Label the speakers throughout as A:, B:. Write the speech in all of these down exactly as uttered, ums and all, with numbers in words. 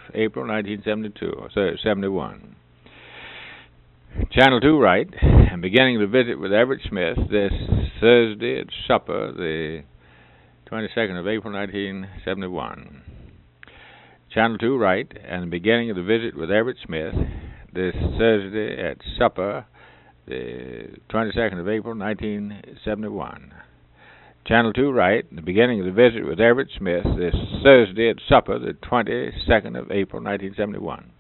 A: April nineteen seventy-two, or seventy-one. Channel two right, and beginning the visit with Everett Smith this Thursday at supper, the twenty-second of April nineteen seventy-one. Channel two right, and the beginning of the visit with Everett Smith this Thursday at supper, the twenty-second of April nineteen seventy-one. Channel two right, the beginning of the visit with Everett Smith this Thursday at supper, the twenty-second of April nineteen seventy-one.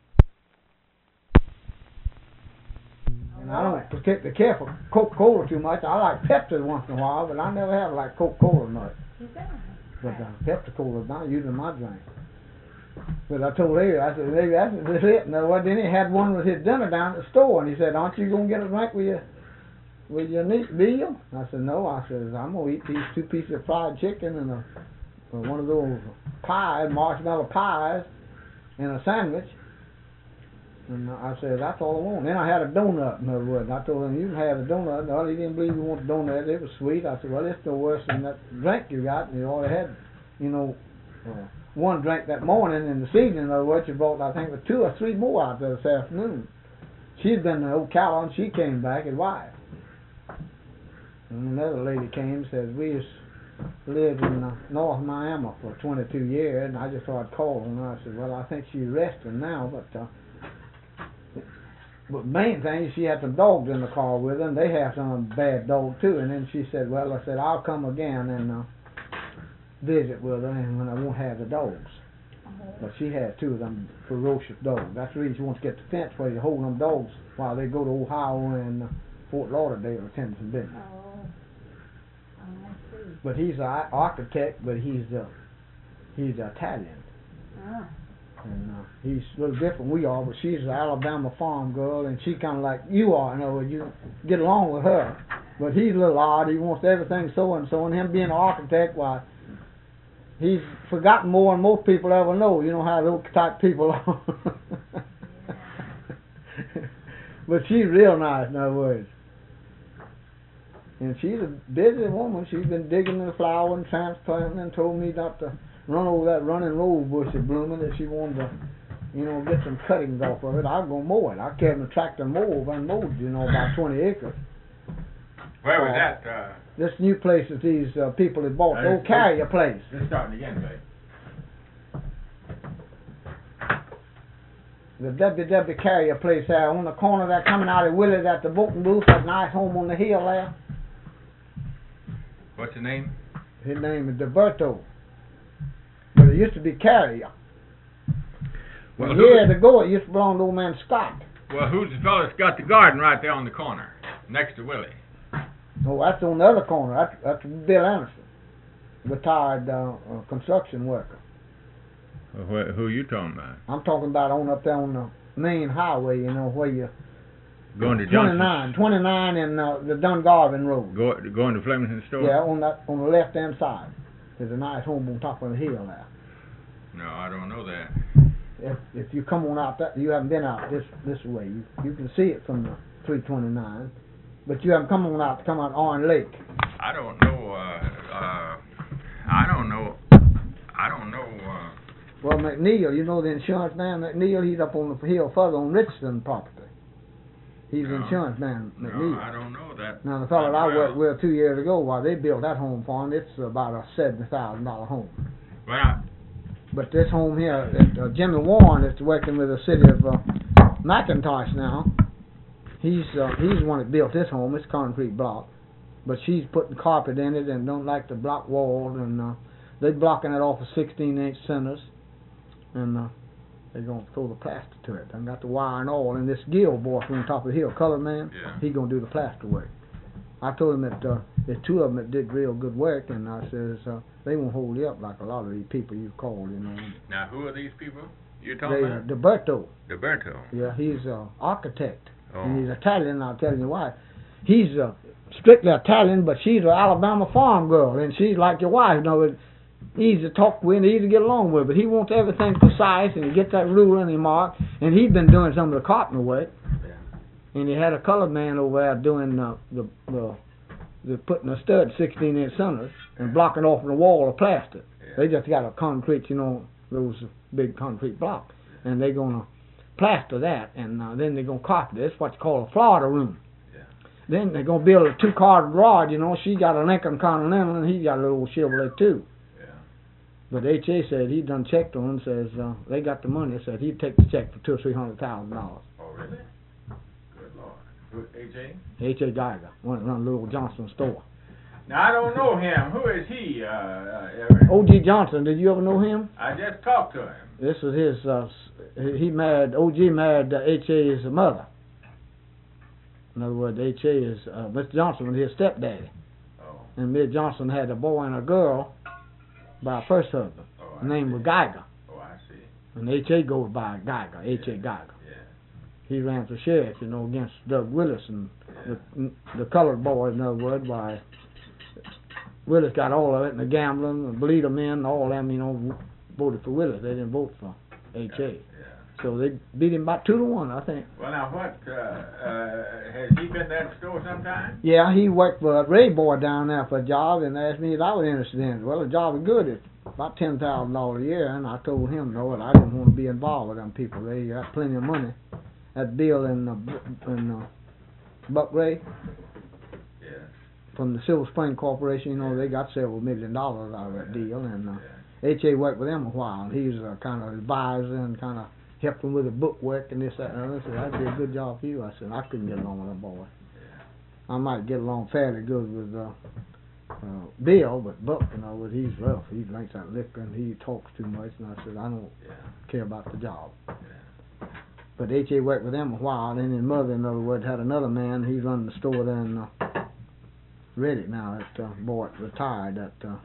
B: And I don't particularly care for Coca-Cola too much. I like Pepsi once in a while, but I never have liked Coca-Cola much. But uh, Pepsi-Cola is not using my drink. But I told Larry, I said, maybe that's, that's it. No, well, then he had one with his dinner down at the store, and he said, aren't you going to get a drink with your, with your meal? I said, no. I said, I'm going to eat these two pieces of fried chicken and a, one of those pies, marshmallow pies, and a sandwich. And I said, that's all I want. Then I had a donut, in other words. And I told him, you can have a donut. No, he didn't believe you wanted a donut. It was sweet. I said, well, it's no worse than that drink you got. And you already had, you know, uh, one drink that morning. In the evening, in other words, you brought, I think, two or three more out there this afternoon. She'd been to Ocala, and she came back, his wife. And another lady came and said, we just lived in uh, North Miami for twenty-two years, and I just thought I'd call on her. I said, well, I think she's resting now, but... Uh, But main thing is she had some dogs in the car with her, and they have some bad dogs too. And then she said, well, I said, I'll come again and uh, visit with her, and when I won't have the dogs. But she had two of them ferocious dogs. That's the reason she wants to get the fence where you hold them dogs while they go to Ohio and uh, Fort Lauderdale to attend some business.
C: Oh, I see.
B: But he's an architect, but he's uh, he's Italian.
C: Ah.
B: And uh, he's a little different we are, but she's an Alabama farm girl, and she kind of like you are. You know, you get along with her. But he's a little odd. He wants everything so and so, and him being an architect, why, he's forgotten more than most people ever know. You know how those type people are. But she's real nice, in other words. And she's a busy woman. She's been digging in the flower and transplanting, and told me not to run over that running rose bush that's blooming, that she wanted to, you know, get some cuttings off of it. I'll go mow it. I carried a tractor mow over and mowed, you know, about twenty acres.
A: Where was
B: uh,
A: that? Uh,
B: this new place that these uh, people had bought, the old carrier place.
A: Just starting again, babe.
B: The W W Carrier place there on the corner there, coming out of Willie's at the voting booth, that nice home on the hill there.
A: What's the name?
B: His name is DeBerto. But it used to be Carrier. Well, years ago, it used to belong to old man Scott.
A: Well, who's the fellow that's got the garden right there on the corner, next to Willie?
B: Oh, that's on the other corner. That's, that's Bill Anderson, retired uh, uh, construction worker.
A: Well, wh who are you talking about?
B: I'm talking about on up there on the main highway, you know, where you...
A: Going to
B: twenty-nine, twenty-nine and uh, the Dungarvin Road.
A: Go, going to Flemington store?
B: Yeah, on that on the left-hand side. There's a nice home on top of the hill there.
A: No, I don't know that.
B: If if you come on out that, you haven't been out this this way. You you can see it from the three twenty-nine, but you haven't come on out to come out Orange Lake.
A: I don't know. Uh, uh, I don't know. I don't know. Uh,
B: well, McNeil, you know the insurance man McNeil. He's up on the hill further on Richardson property. He's
A: no,
B: the insurance man, McNeil.
A: No, I don't know that.
B: Now, the fellow that I
A: well.
B: worked with two years ago, while they built that home for him, it's about a seventy thousand dollar home.
A: Well,
B: but this home here, uh, Jimmy Warren is working with the city of uh, McIntosh now. He's uh, he's the one that built this home. It's concrete block, but she's putting carpet in it and don't like the block walls, and uh, they're blocking it off with sixteen inch centers, and uh, they're going to throw the plaster to it. They got the wire and all, and this Gill boy from on top of the hill, colored man,
A: yeah.
B: He's going to do the plaster work. I told him that uh, there's two of them that did real good work, and I says uh, they won't hold you up like a lot of these people you call, you know.
A: Now, who are these people you're talking
B: they,
A: about?
B: Uh, DeBerto.
A: DeBerto.
B: Yeah, he's an uh, architect,
A: oh.
B: and he's Italian. I'll tell you why. He's uh, strictly Italian, but she's an Alabama farm girl, and she's like your wife, you know. Easy to talk with and easy to get along with, but he wants everything precise, and he gets that ruler and he mark, and he's been doing some of the carpenter work. Yeah. And he had a colored man over there doing uh, the the the putting a stud sixteen inch centers and blocking off the wall of plaster. Yeah. They just got a concrete, you know, those big concrete blocks, and they're gonna plaster that, and uh, then they're gonna carpet it. That's what you call a Florida room.
A: Yeah.
B: Then they're gonna build a two-car garage. You know, she got a Lincoln Continental, and he got a little Chevrolet too.
A: Yeah.
B: But H A said he done checked on them. Says uh, they got the money. Said he'd take the check for two or three hundred thousand dollars.
A: Oh, really? Good Lord. Who, H A?
B: H A Geiger, one that run Little Johnson store.
A: Now, I don't know him. Who is he, uh, uh, Everett?
B: O G Johnson, did you ever know him?
A: I just talked to him.
B: This was his, uh, he married, O G married uh, H A's mother. In other words, H A is, uh, Mister Johnson was his stepdaddy.
A: Oh.
B: And Miss Johnson had a boy and a girl by her first husband.
A: Oh,
B: His name
A: see.
B: was Geiger.
A: Oh, I see.
B: And H A goes by Geiger, H A
A: Yeah.
B: Geiger.
A: Yeah.
B: He ran for sheriff, you know, against Doug Willis and
A: Yeah.
B: the, the colored boys, in other words, by Willis got all of it, and the gambling, the bleeder men, all of them, you know, voted for Willis. They didn't vote for H A.
A: Yeah.
B: So they beat him about two to one, I think.
A: Well, now, what, uh, uh, has he been to that store sometime?
B: Yeah, he worked for a Ray boy down there for a job and asked me if I was interested in it. Well, the job was good. It's about ten thousand dollars a year, and I told him, no, that I didn't want to be involved with them people. They got plenty of money. That Bill in, uh, in uh, Buck Ray
A: Yeah.
B: from the Silver Spring Corporation, you know, they got several million dollars out of that deal, and uh,
A: Yeah.
B: H A worked with them a while. He was a kind of advisor and kind of helped him with the book work and this, that, and other. I said, that'd be a good job for you. I said, I couldn't get along with that boy. I might get along fairly good with uh, uh, Bill, but Buck, you know, he's rough. He drinks that liquor and he talks too much, and I said, I don't
A: Yeah.
B: care about the job.
A: Yeah.
B: But H A worked with them a while, and his mother, in other words, had another man. He run the store there in uh, Reddick now. That uh, boy retired, that uh,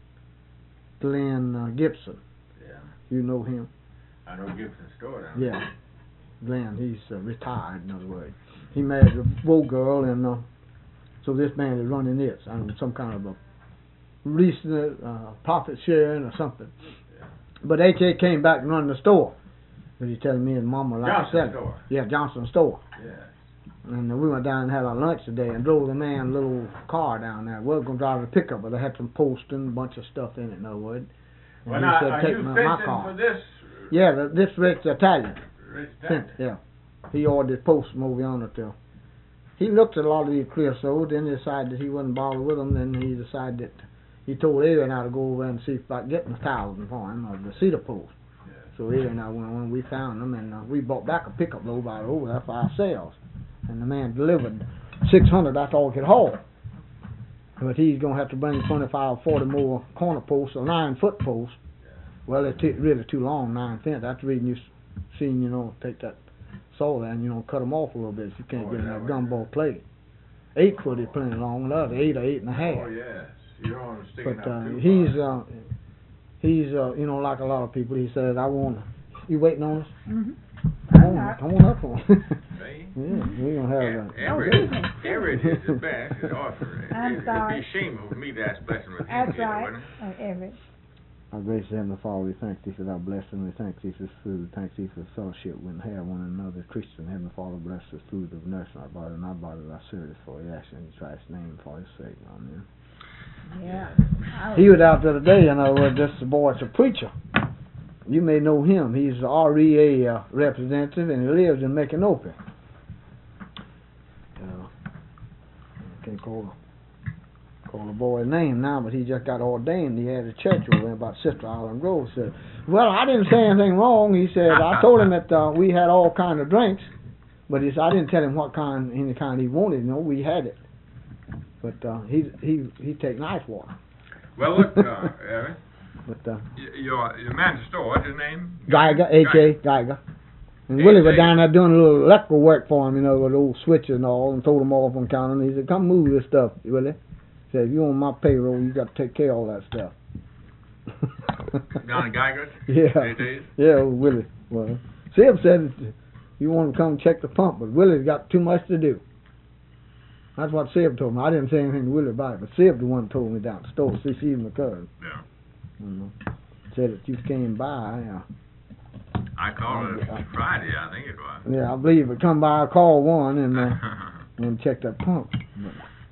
B: Glenn uh, Gibson.
A: Yeah.
B: You know him?
A: I know Gibson's store down there.
B: Yeah. Glenn, he's uh, retired, in other words. He married a Bow girl, and uh, so this man is running this. I mean, some kind of a recent uh, profit sharing or something.
A: Yeah.
B: But H A came back and run the store. But he's telling me and Mama like
A: Johnson
B: to sell it.
A: store.
B: Yeah, Johnson store.
A: Yeah.
B: And uh, we went down and had our lunch today and drove the man a little car down there. We were going to drive a pickup, but they had some posting, a bunch of stuff in it, in other words. And
A: Well,
B: he
A: now,
B: said,
A: are
B: take
A: you
B: my,
A: fixing
B: my car.
A: for this
B: Yeah, the, this Rich Italian.
A: Rich
B: Sent,
A: Dad?
B: yeah. He ordered his post from over yonder too. He looked at a lot of these creosotes, then decided that he wouldn't bother with them. Then he decided that he told Aaron how to go over and see about getting a thousand for him of the cedar post.
A: Yeah.
B: So Aaron and I went on, we found them, and uh, we bought back a pickup load out over there for ourselves. And the man delivered six hundred. That's all he could haul. But he's gonna have to bring twenty-five or forty more corner posts, or nine foot posts.
A: Yeah.
B: Well, it's t- really too long, nine feet. That's the reason you s- seen, you know, take that saw there and, you know, cut them off a little bit so you can't
A: Oh,
B: get in
A: yeah,
B: that
A: well,
B: gumball plate. Eight foot is plenty long, and the other eight or eight and a half.
A: Oh, yes. You don't want to stick it
B: But
A: up
B: uh,
A: too
B: he's,
A: far.
B: uh, he's, uh, you know, like a lot of people. He says, I want. You waiting on us?
C: Mm-hmm.
B: Come on, come on up on.
A: See?
B: Yeah, we're gonna have
A: Yeah,
B: that.
A: Everett,
C: excuse me.
A: Everett is the best at offering.
C: I'm
A: It,
C: sorry.
A: It'd be shameful for me to ask blessing with
C: That's
A: him,
C: right.
A: wouldn't it?
C: Oh, Everett.
B: Our gracious Heavenly Father, we thank Thee for Thy blessing. We thank Thee for this food. Thank Thee for the fellowship we can have one another. Christian Heavenly Father, bless the food of nourishing our body and our body of Thy service for we ask in Christ's name for His sake. Amen.
C: Yeah. I
B: He was out the other day, you know, uh, this boy's a preacher. You may know him. He's the R E A uh, representative, and he lives in Micanopy. Uh, I can't call call the boy's name now, but he just got ordained. He had a church over there about Sister Island Grove. Said, well, I didn't say anything wrong. He said, I told him that uh, we had all kind of drinks, but he said, I didn't tell him what kind, any kind he wanted. You know, we had it. But uh, he he he take nice water.
A: Well, look, uh, Everett,
B: But uh,
A: y- your, your man's store, what's his name?
B: Geiger, H A Geiger. And Willie was down there doing a little electrical work for him, you know, with old switches and all, and told him off on counter. And he said, come move this stuff, Willie. He said, if you on my payroll, you got to take care of all that stuff.
A: Down in Geiger?
B: Yeah.
A: These days?
B: Yeah, old Willie. Well, Sib said you want to come check the pump, but Willie's got too much to do. That's what Sib told me. I didn't say anything to Willie about it, but Sib the one told me down at the store. See, she's my cousin.
A: Yeah.
B: You know, said that you came by. Uh,
A: I called it Friday, I think it was.
B: yeah, I believe it come by. I called one and uh, and check that pump. But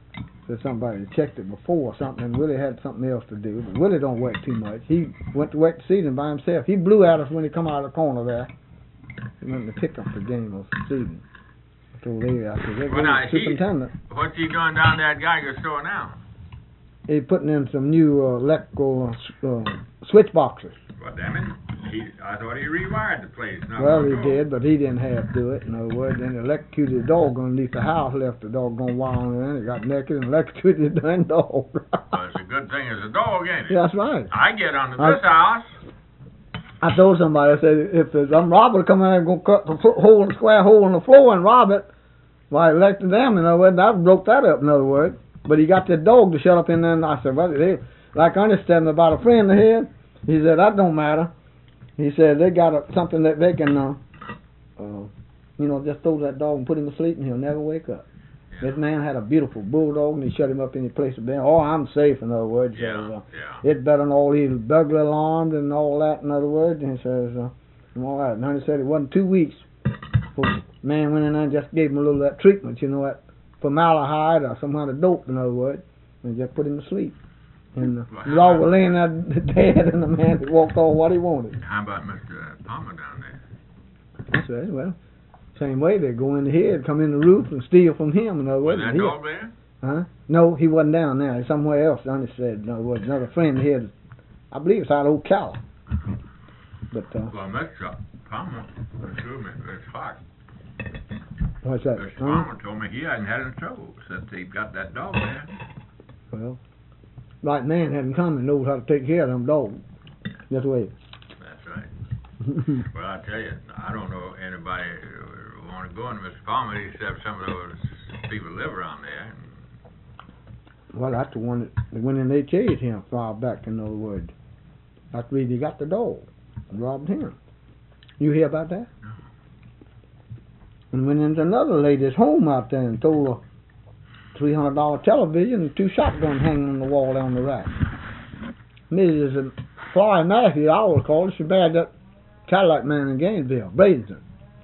B: Said somebody checked it before or something, and Willie had something else to do. But Willie don't work too much. He went to work the season by himself. He blew at us when he come out of the corner there. He went to pick up the game of the season. I told Larry, I said, "They're
A: Well, now, he,
B: superintendent."
A: what's he doing down there at Geiger store now?
B: He putting in some new uh, electrical uh, uh, switch boxes.
A: Well, damn it. He, I thought he rewired the place. Not
B: Well, he
A: ago.
B: did, but he didn't have to do it. In other words, then he electrocuted the dog underneath the house, left the doggone wire on there, and he got naked and electrocuted the dang dog.
A: Well, it's a good thing it's a dog, ain't it?
B: Yeah, that's right.
A: I get under
B: I-
A: this house.
B: I told somebody, I said, if there's some robber come in and go cut the fo- hole, the square hole in the floor and rob it, why, elected them, in other words, I broke that up, in other words. But he got that dog to shut up in there, and I said, well, they, like I understand about a friend of his, he said, that don't matter. He said, they got a, something that they can, uh, uh, you know, just throw that dog and put him to sleep, and he'll never wake up.
A: Yeah.
B: This man had a beautiful bulldog, and he shut him up in his place of bed. Oh, I'm safe, in other words.
A: Yeah,
B: So, uh,
A: yeah.
B: it's better than all these burglar alarms and all that, in other words. And he says, uh, and all that. And then he said it wasn't two weeks before the man went in there and just gave him a little of that treatment, you know, that formaldehyde or some kind of dope, in other words, and just put him to sleep. And uh,
A: Well,
B: the
A: how
B: dog
A: about-
B: was laying there dead, and the man had walked off what he wanted.
A: How about Mister Palmer down there?
B: I said, well, same way they go in the head, come in the roof, and steal from him, in other
A: Was
B: words.
A: that
B: and he-
A: dog there?
B: Huh? No, he wasn't down there. He's somewhere else. Sonny said, no, it was another friend here. I believe it's out of Ocala. But, uh,
A: Well, Mister Palmer assured me it's hot.
B: what's that?
A: Mister
B: Huh?
A: Palmer told me he hadn't had any trouble since he got that dog there.
B: Well, right man hadn't come and knows how to take care of them dogs. Just wait.
A: That's right. Well, I tell you, I don't know anybody who want to go into Mister Palmer except some of those people live around there.
B: Well, that's the one that that went in, they chased him far back, in other words. That's the reason he got the dog and robbed him. You hear about that?
A: No.
B: And went into another lady's home out there and stole a three hundred dollar television and two shotguns hanging on the wall down the rack. Missus Fly Matthews, I was called, she married that Cadillac man in Gainesville, Bradenton.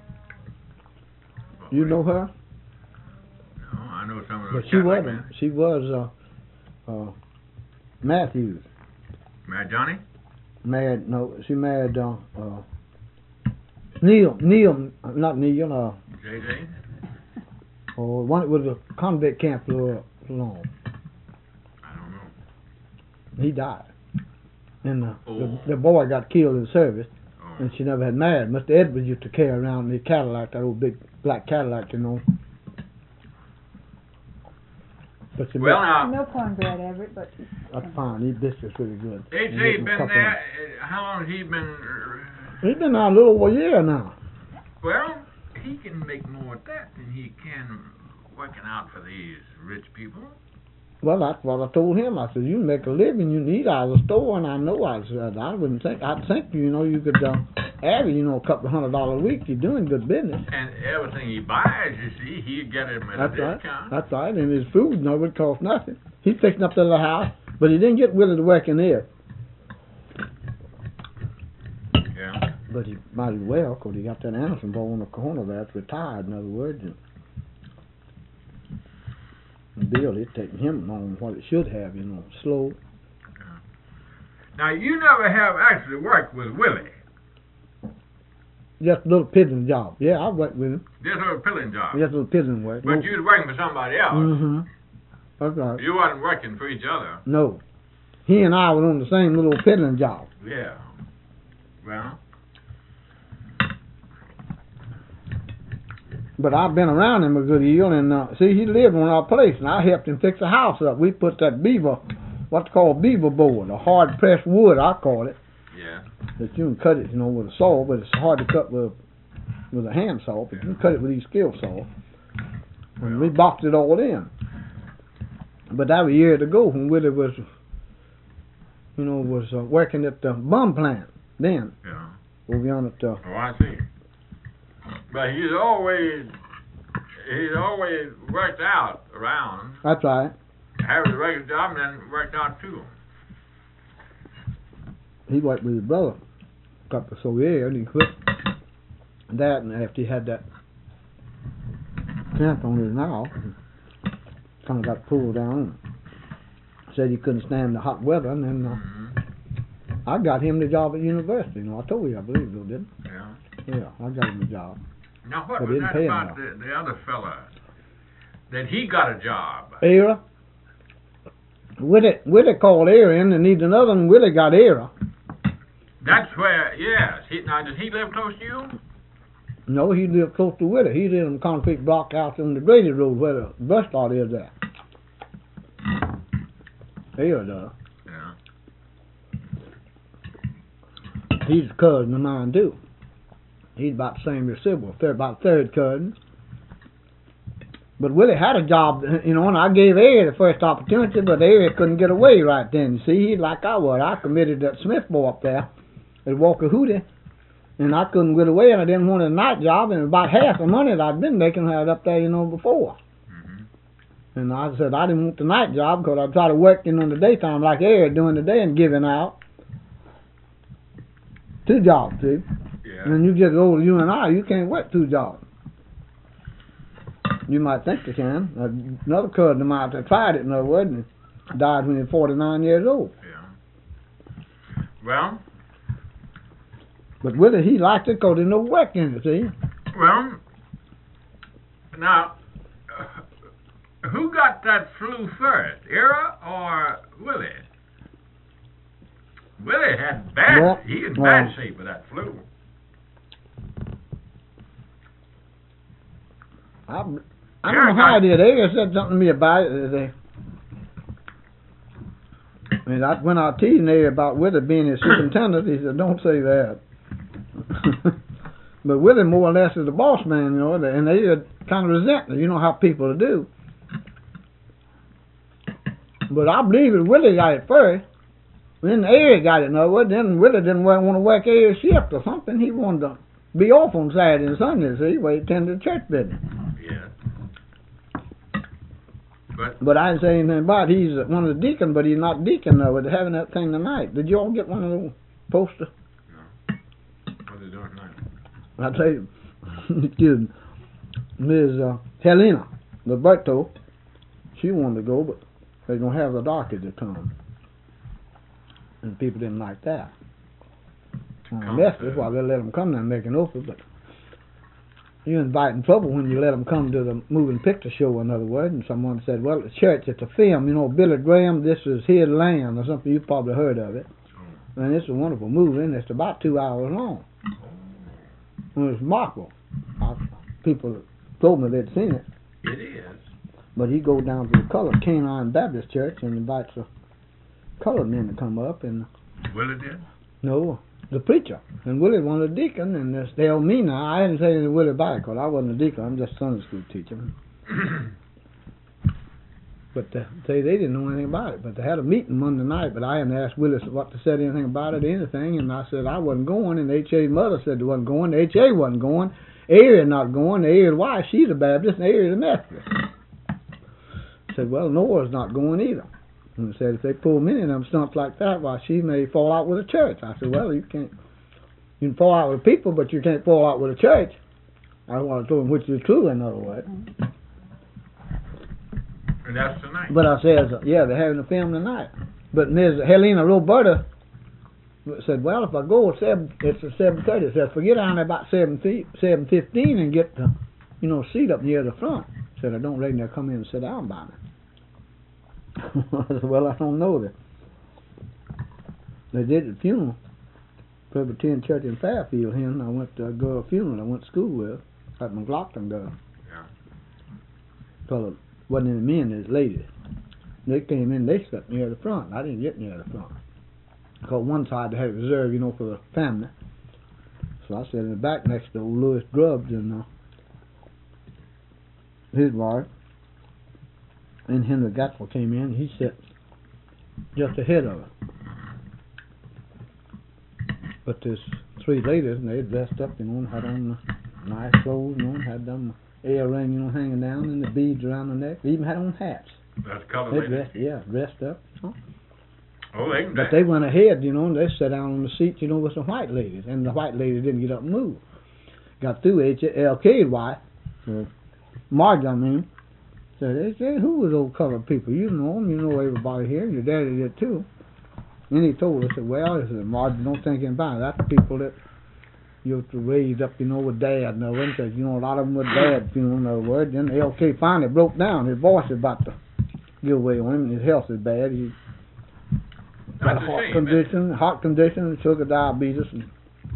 B: You know her?
A: No, I know some of
B: But
A: those
B: she
A: Cadillac
B: wasn't.
A: men.
B: She was uh, uh, Matthews.
A: Mad Johnny?
B: Married, no, she married uh, uh, Neil, Neil, not Neil, uh,
A: J J?
B: or one that was a convict camp for long.
A: I don't know.
B: He died. And uh,
A: Oh.
B: the, the boy got killed in service,
A: Oh.
B: and she never had married. Mister Edwards used to carry around the Cadillac, that old big black Cadillac, you know. But she
A: Well,
B: met-
A: now,
C: No cornbread, Everett, but
B: that's fine. He biscuits really good.
A: H
B: And
A: A
B: give him a
A: been
B: couple
A: there.
B: of-
A: uh, How long has he been? uh,
B: He's been out a little over a year now.
A: Well, he can make more of that than he can working out for these rich people.
B: Well, that's what I told him. I said, you make a living, you need out of the store, and I know I said, I wouldn't think, I'd think, you know, you could uh, average, you know, a couple of hundred dollars a week. You're doing good business.
A: And everything he buys, you see, he get him at
B: That's
A: a
B: right.
A: discount.
B: That's right. And his food, no, would cost nothing. He's fixing up the little house, but he didn't get Willie to work in there.
A: Yeah.
B: But he might as well, 'cause he got that Anderson boy on the corner there. It's retired, in other words. And and Bill, it's taking him on what it should have, you know, slow.
A: Now, you never have actually worked with Willie.
B: Just a little pigeon job. Yeah, I worked with him.
A: Just a little pilling job.
B: Just a little pigeon work.
A: But you was working for somebody else.
B: Mm-hmm. That's right.
A: You wasn't working for each other.
B: No. He and I were on the same little piddling job.
A: Yeah. Well,
B: But I've been around him a good deal, and uh, see, he lived on our place, and I helped him fix the house up. We put that beaver, what's called beaver board, a hard pressed wood, I call it.
A: yeah.
B: That you can cut it, you know, with a saw, but it's hard to cut with with a hand saw. But you can cut it with these skill saws. And we boxed it all in. But that was years ago when Willie was, you know, was uh, working at the bum plant then
A: Yeah.
B: over yonder at uh,
A: Oh, I see. But he's always, he's always worked out around.
B: that's right.
A: Had a regular job and then worked out too.
B: He worked with his brother a couple of so years, and he quit that, and after he had that camp on his mouth, kind of got pulled down. Said he couldn't stand the hot weather, and then uh, mm-hmm. I got him the job at university. You know, I told you, I believe, though, didn't I?
D: Yeah.
B: Yeah, I got him the job.
D: Now, what but was that about the, the other fella? That he got a job?
B: Era. Willie, Willie called Era in and needed another one. Willie got Era.
D: That's where, yes. He, now, does he live close to you?
B: No, he lived close to Willie. He lived in the concrete block out on the Grady Road where the bus stop is there. Era does.
D: Yeah.
B: He's a cousin of mine, too. He's about the same as Sybil, third, about third cousin. But Willie had a job, you know, and I gave Ari the first opportunity, but Ari couldn't get away right then. See, he's like I was. I committed that Smith boy up there at Walker Hootie, and I couldn't get away, and I didn't want a night job, and about half the money that I'd been making I had up there, you know, before. Mm-hmm. And I said I didn't want the night job because I tried to work in on the daytime like Ari during the day and giving out. Two jobs, see?
D: Yeah.
B: And you get old, you and I, you can't work two jobs. You might think you can. Another cousin of mine that tried it, in other words, and died when he was forty-nine years old.
D: Yeah. Well.
B: But Willie, he liked it because there's no work in it, see?
D: Well, now, uh, who got that flu first, Era or Willie? Willie had bad, well, he was in bad well, shape with that flu.
B: I, I don't know how I did. They said something to me about it. They, I mean, I, when I was teasing there about Willie being his superintendent, he said, don't say that. But Willie more or less is the boss man, you know, and they kind of resent it. You know how people do. But I believe that Willie got it first. Then Ari got it, no, then Willie didn't want to work Ari's shift or something. He wanted to be off on Saturday and Sunday, see, where he attended church business.
D: Yeah. But,
B: but I didn't say anything about it. He's one of the deacons, but he's not deacon, though, with having that thing tonight. Did you all get one of those posters?
D: No. What are they doing tonight?
B: I tell you, excuse me, Miz Uh, Helena Roberto, she wanted to go, but they're going to have the darkies to come. And people didn't like that. Uh, that's why they let them come there and make an offer, but you're inviting trouble when you let them come to the moving picture show, in other words. And someone said, well, the church, it's a film, you know, Billy Graham, This Is His Land, or something. You've probably heard of it. Oh. And it's a wonderful movie, and it's about two hours long. Oh. And it's remarkable. I, people told me they'd seen it.
D: It is.
B: But he goes down to the colored Canine Baptist Church and invites the colored men to come up. And
D: Willie did?
B: No, the preacher. And Willie wanted a deacon, and they tell me now, I didn't say anything to Willie about it, because I wasn't a deacon, I'm just a Sunday school teacher. But they say they didn't know anything about it. But they had a meeting Monday night, but I hadn't asked Willie what to say anything about it or anything, and I said I wasn't going, and H A's mother said they wasn't going, the H A wasn't going, Ari not going, the Ari's wife, she's a Baptist, and Ari's a Methodist. I said, well, Nora's not going either. And I said, if they pull many of them stumps like that, why, she may fall out with the church. I said, well, you can't, you can fall out with people, but you can't fall out with the church. I want to tell them which is true, in other words.
D: And that's tonight.
B: But I said, yeah, they're having a film tonight. But Miz Helena Roberta said, well, if I go at seven, it's at seven thirty. Said, forget on about seven seven fifteen and get the, you know, seat up near the front. Said, I don't reckon they'll come in and sit down by me. I said, well, I don't know that. They did the funeral. Presbyterian Church in Fairfield here, and I went to a girl funeral I went to school with at McLaughlin girl.
D: Yeah.
B: So it wasn't any men, it was ladies. They came in, they sat near the front. I didn't get near the front. Because one side they had it reserved, you know, for the family. So I sat in the back next to old Louis Grubbs and uh, his wife. And Henry Gatwell came in, he sat just ahead of her. But there's three ladies, and they dressed up, you know, and had on the nice clothes, you know, and had them earring, you know, hanging down, and the beads around the neck. They even had on hats.
D: That's colored
B: they
D: ladies?
B: Dressed, yeah, dressed up. You know.
D: Oh, they can
B: But they went ahead, you know, and they sat down on the seats, you know, with some white ladies. And the white ladies didn't get up and move. Got through H L K's wife, uh, Marge, I mean, So they said, who was those colored people? You know them, you know everybody here. Your daddy did too. And he told us, said, well, he said, Margie, don't think anything about it. That's the people that you have to raise up, you know, with dad. No, because, you know, a lot of them with dad, you know, in other words. Then L K finally broke down. His voice is about to give away on him, and his health is bad. He got a heart condition, heart condition, sugar diabetes, and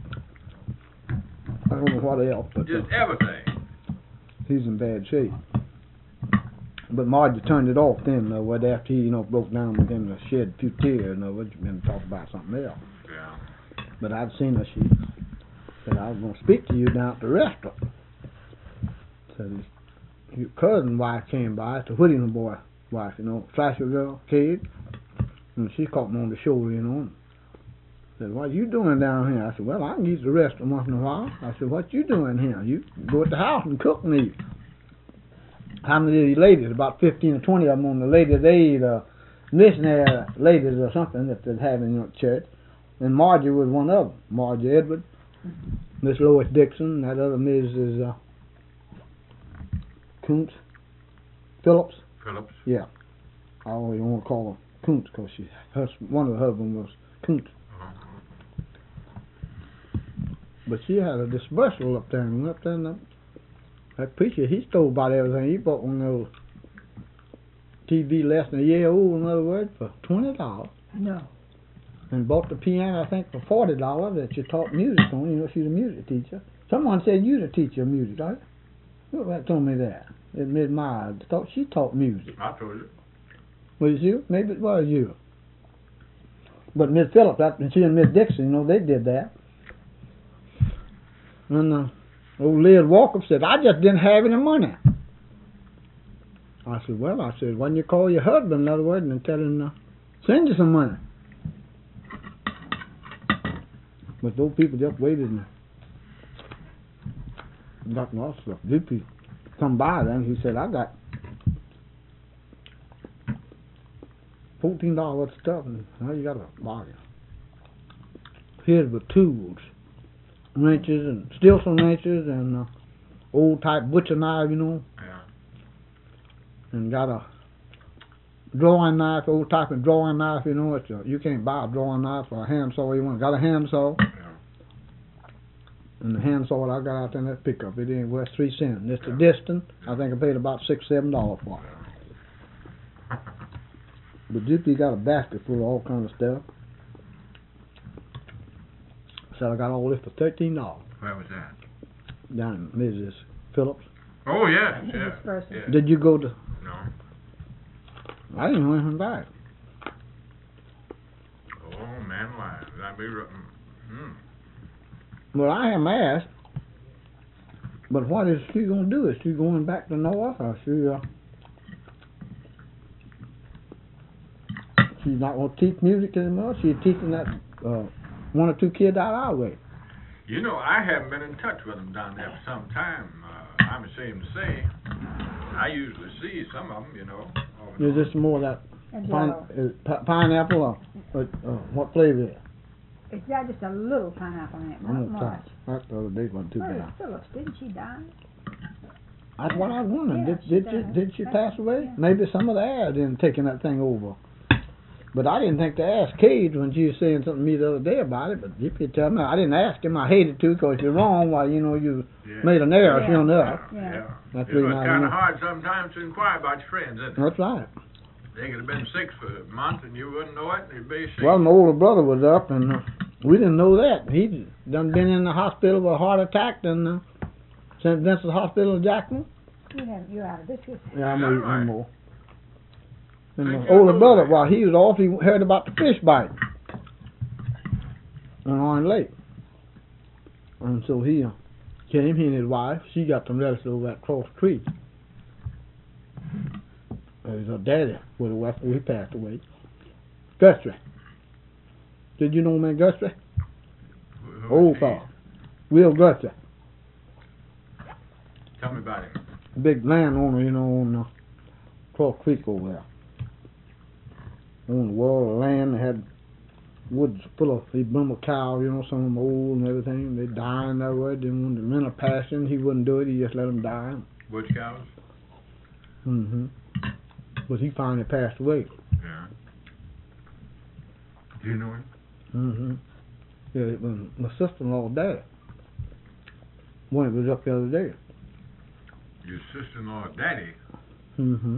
B: I don't know what else. But
D: just
B: uh,
D: everything.
B: He's in bad shape. But Margie turned it off then, though, uh, after he, you know, broke down with him to shed a few tears, you know, and talk about something else.
D: Yeah.
B: But I'd seen her, she said, I was going to speak to you down at the restaurant. Said, his, your cousin wife came by, it's the Whittingham boy wife, you know, flasher girl, kid. And she caught me on the shoulder, you know, and said, what you doing down here? I said, well, I can use the restaurant once in a while. I said, what you doing here? You go at the house and cook and eat. How many of these ladies, about fifteen or twenty of them on the ladies' aid, uh, missionary ladies or something that they'd have in your church. And Margie was one of them. Margie Edwards, Miss Lois Dixon, that other Missus Uh, Kuntz, Phillips.
D: Phillips.
B: Yeah. I always want to call her Kuntz because she, her, one of her husbands was Kuntz.
D: Uh-huh.
B: But she had a dispersal up there and up there and up. That preacher, he stole about everything. He bought one of those T V less than a year old, in other words, for twenty dollars.
C: No.
B: And bought the piano, I think, for forty dollars that you taught music on. You know, she's a music teacher. Someone said you're the teacher of music, right? Who that told me that? It Miss Myers thought she taught music.
D: I told you.
B: Was it you? Maybe it was you. But Miss Phillips, that, and she and Miss Dixon, you know, they did that. And uh, old Liz Walker said, I just didn't have any money. I said, well, I said, why don't you call your husband, in other words, and tell him to send you some money. But those people just waited and got lost stuff. These people come by then, he said, I got fourteen dollars worth of stuff, and now you got a bargain. Here's with tools. Wrenches and still some wrenches and uh, old type butcher knife, you know.
D: Yeah.
B: And got a drawing knife, old type of drawing knife, you know. It's a, you can't buy a drawing knife or a handsaw. You want got a handsaw.
D: Yeah.
B: And the handsaw that I got out there in that pickup, it ain't worth three cents. And it's
D: Yeah.
B: a distant. I think I paid about six, seven dollars for it.
D: Yeah.
B: But Gypsy got a basket full of all kind of stuff. Said I got all this for thirteen dollars.
D: Where was that?
B: Down in Missus Phillips.
D: Oh, yes,
C: His
D: yeah.
C: person.
D: yeah.
B: Did you go to?
D: No.
B: I didn't know anything about it.
D: Oh, man, alive. That'd be rotten. Hmm.
B: Well, I am asked, but what is she going to do? Is she going back to north, or she, uh, she's not going to teach music anymore? She's teaching that uh, one or two kids out our way.
D: You know, I haven't been in touch with them down there for some time. Uh, I'm ashamed to say. I usually see some of them, you know. off and
B: Is
D: on.
B: this more of that
C: And
B: pine,
C: yellow.
B: is pi- pineapple, or, or uh, what flavor is it?
C: It's got just a little pineapple in it, not
B: I'm gonna try.
C: much.
B: That the other day wasn't too
C: Where is
B: bad.
C: Phyllis? Didn't she die?
B: That's what I was wondering.
C: Yeah,
B: did
C: she
B: did she
C: died.
B: did she pass away?
C: Yeah.
B: Maybe some of the air didn't taking that thing over. But I didn't think to ask Cage when she was saying something to me the other day about it. But if you tell me, I didn't ask him. I hated to because you're wrong. Why, you know, you
D: Yeah.
B: made an error,
C: Yeah.
B: sure enough.
D: Yeah.
C: Yeah.
D: yeah.
B: That's
D: You know,
B: really
D: it's
B: not
D: kind of
B: enough.
D: hard sometimes to inquire about your friends, isn't it?
B: That's right.
D: They could have been sick for a month and you wouldn't know it, and you'd be sick.
B: Well, my older brother was up, and uh, we didn't know that. He done been in the hospital with a heart attack in uh, Saint Vincent Hospital in Jackson.
C: You have, you're out of biscuits.
B: Yeah, I'm
D: Is that
B: eating
D: right?
B: more. And
D: Think
B: my
D: you're
B: older
D: cool,
B: brother,
D: man.
B: while he was off, he heard about the fish bite on Orange Lake. And so he uh, came, he and his wife, she got them lettuce over at Cross Creek. It was her daddy, was away, he passed away. Guthrie. Did you know man Guthrie?
D: Who- who
B: Old
D: is he?
B: fellow. Will Guthrie.
D: Tell me about him.
B: Big landowner, you know, on uh, Cross Creek over there. On the wall of land, they had woods full of, he'd bring a cow, you know, some of them old and everything, they die in that way. Then when the men are passing, he wouldn't do it, he just let them die.
D: Butch cows?
B: Mm-hmm. But he finally passed away.
D: Yeah. Do you know him?
B: Mm-hmm. Yeah, it was my sister-in-law's dad. When it was up the other day.
D: Your sister-in-law's daddy?
B: Mm-hmm.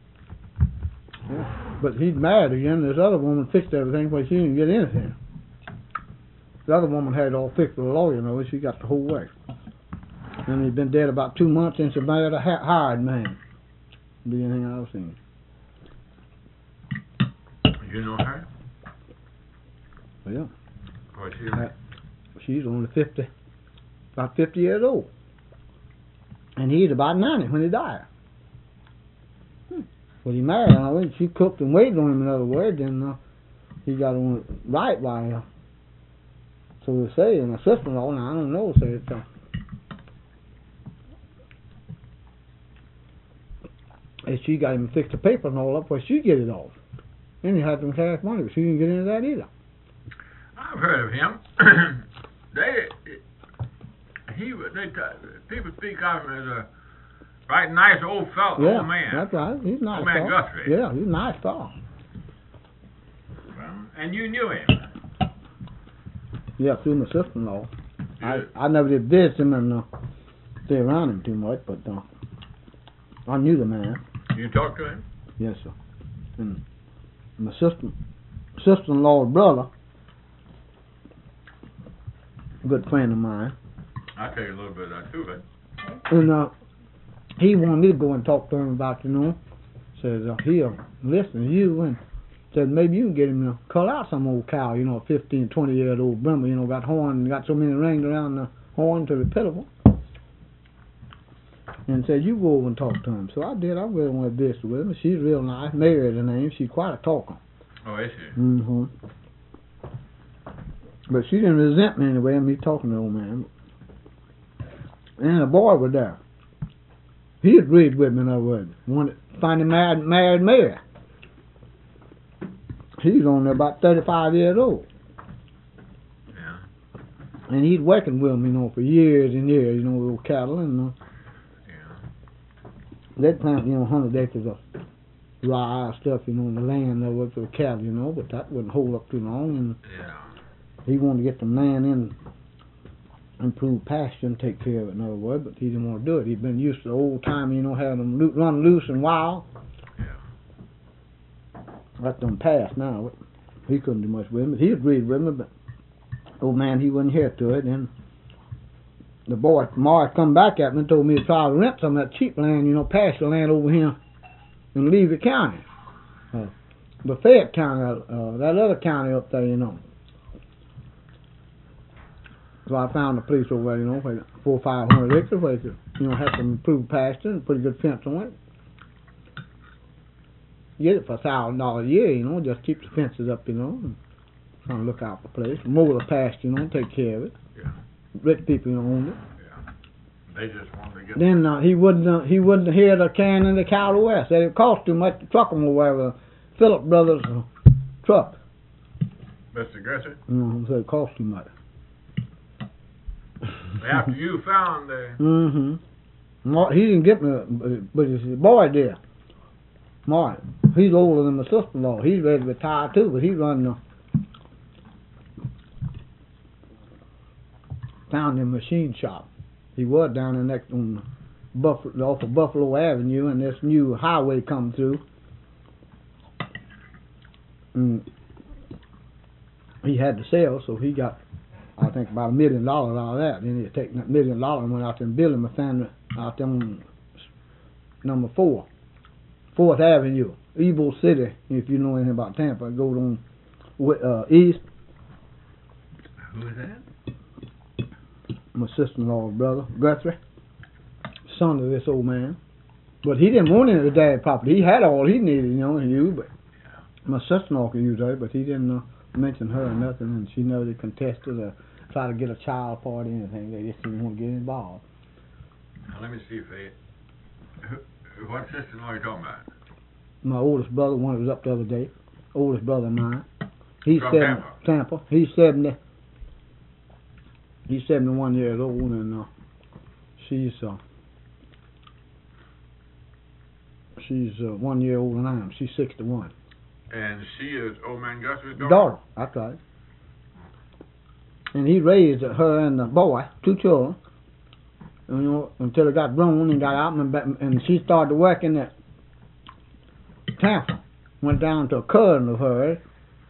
B: Yeah. But he'd married again. This other woman fixed everything, but she didn't get anything. The other woman had it all fixed with a lawyer, you know. She got the whole way. And he'd been dead about two months since he married a ha- hired man. Be anything I've seen.
D: You know her?
B: Well,
D: What's she
B: uh,
D: like?
B: she's only fifty, about fifty years old. And he's about ninety when he died. Hmm. When he married her, she cooked and waited on him, in other words, and uh, he got on right by her. So they say, and my sister-in-law, now I don't know, say it's uh, and she got him to fix the paper and all up where she get it off. And he had some cash money, but she didn't get into that either.
D: I've heard of him. they, he, they, people speak of him as a right nice old fellow,
B: Yeah,
D: old man.
B: that's right. He's a nice
D: Old man
B: fellow.
D: Guthrie.
B: Yeah, he's a nice fellow.
D: Well, and you knew him.
B: Yeah, through my sister-in-law. I
D: Yeah.
B: I never did visit him and uh, stay around him too much, but uh, I knew the man.
D: You talked to him?
B: Yes, sir. And my sister, sister-in-law's brother, a good friend of mine,
D: I'll tell you a little bit of that too, but
B: and uh, he wanted me to go and talk to him about, you know, says uh, he'll listen to you and said maybe you can get him to cull out some old cow, you know, a fifteen, twenty year old Brahma, you know, got horn, got so many rings around the horn to the pitiful. And said, you go over and talk to him. So I did. I went and went and visited with him. She's real nice. Mary is her name. She's quite a talker.
D: oh, is he?
B: Mm-hmm. But she didn't resent me anyway, me talking to the old man. And the boy was there. He agreed with me, in other words. Wanted to find him married, married Mary. He's only about thirty-five years old.
D: Yeah.
B: And he'd working with him, you know, for years and years, you know, with old cattle. And uh,
D: Yeah.
B: they'd plant, you know, one hundred acres of rye stuff, you know, in the land that was for the cattle, you know, but that wouldn't hold up too long. And
D: Yeah.
B: he wanted to get some land in, improve pasture and take care of it, in other words, but he didn't want to do it. He'd been used to the old time, you know, having them lo- run loose and wild.
D: Yeah.
B: Let them pass now. He couldn't do much with him, but he agreed with me, but old man, he wouldn't hear to it. And the boy, Mark, come back at me and told me to try to rent some of that cheap land, you know, pasture land over here in Levy County. Uh, Buffett County, uh, that other county up there, you know. So I found a place over there, you know, where four or five hundred acres, where you could, you know, have some improved pasture and pretty good fence on it. Get it for a thousand dollars a year, you know, just keep the fences up, you know, and trying to look out for the place. Mow the pasture, you know, take care of it.
D: Yeah.
B: Rich people, you know, own it.
D: Yeah. They just wanted to get.
B: Then uh, he wouldn't uh, he wouldn't hear the can in the cow to west. Said it cost too much to truck them over with Philip Brothers uh, truck.
D: Mister Guthrie,
B: You know, said it cost too much.
D: after you found the.
B: Mm-hmm. Mar- he didn't get me, but- but his boy did. Mark, he's older than my sister-in-law. He's ready to retire too, but he run the found him machine shop. He was down there next on Buffalo, off of Buffalo Avenue, and this new highway come through. And he had to sell, so he got, I think, about a million dollars out of that. Then he taken that million dollars and went out there and built him a family out there on number four, Fourth Avenue, Evil City. If you know anything about Tampa, go on uh, east.
D: Who is that?
B: My sister-in-law's brother, Guthrie, son of this old man. But he didn't want any of the dad property. He had all he needed, you know, he knew, but my sister-in-law could use that, but he didn't uh, mention her or nothing, and she never contested or try to get a child part or anything. They just didn't want to get involved.
D: Now, let me see if they. Who, what sister-in-law are you talking about?
B: My oldest brother, one that was up the other day, oldest brother of mine. He's
D: From
B: seventy,
D: Tampa?
B: Tampa. He's seventy. He's seventy-one years old, and uh, she's uh, she's uh, one year older than I am. She's sixty-one.
D: And she is old man Gus's daughter?
B: Daughter, that's right. And he raised her and the boy, two children, you know, until they got grown and got out, and, and she started working at Tampa. Went down to a cousin of hers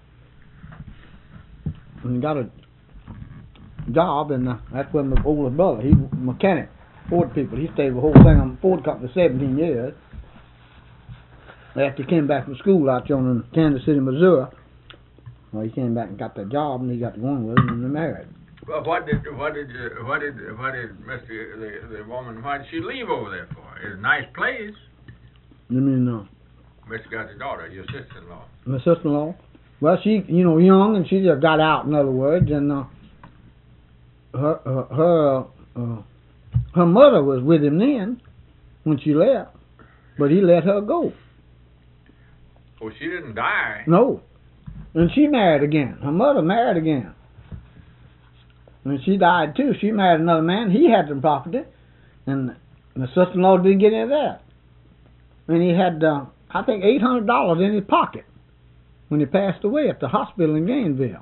B: and got a job, and uh, that's where my older brother, he was a mechanic, Ford people. He stayed with the whole thing on the Ford company for seventeen years. After he came back from school out there in Kansas City, Missouri, well, he came back and got that job, and he got going with him, and they married.
D: Well, what did what did uh, what did what did Mister the the woman why did she leave over there for? It's a nice place.
B: You mean uh,
D: Mister Gus's daughter, your sister-in-law.
B: my sister-in-law? Well, she, you know, young, and she just got out. In other words, and uh, her her her, uh, her mother was with him then when she left, but he let her go.
D: Oh, she didn't die.
B: No, and she married again. Her mother married again. When she died too, she married another man. He had some property, and my sister-in-law didn't get any of that. And he had, uh, I think, eight hundred dollars in his pocket when he passed away at the hospital in Gainesville.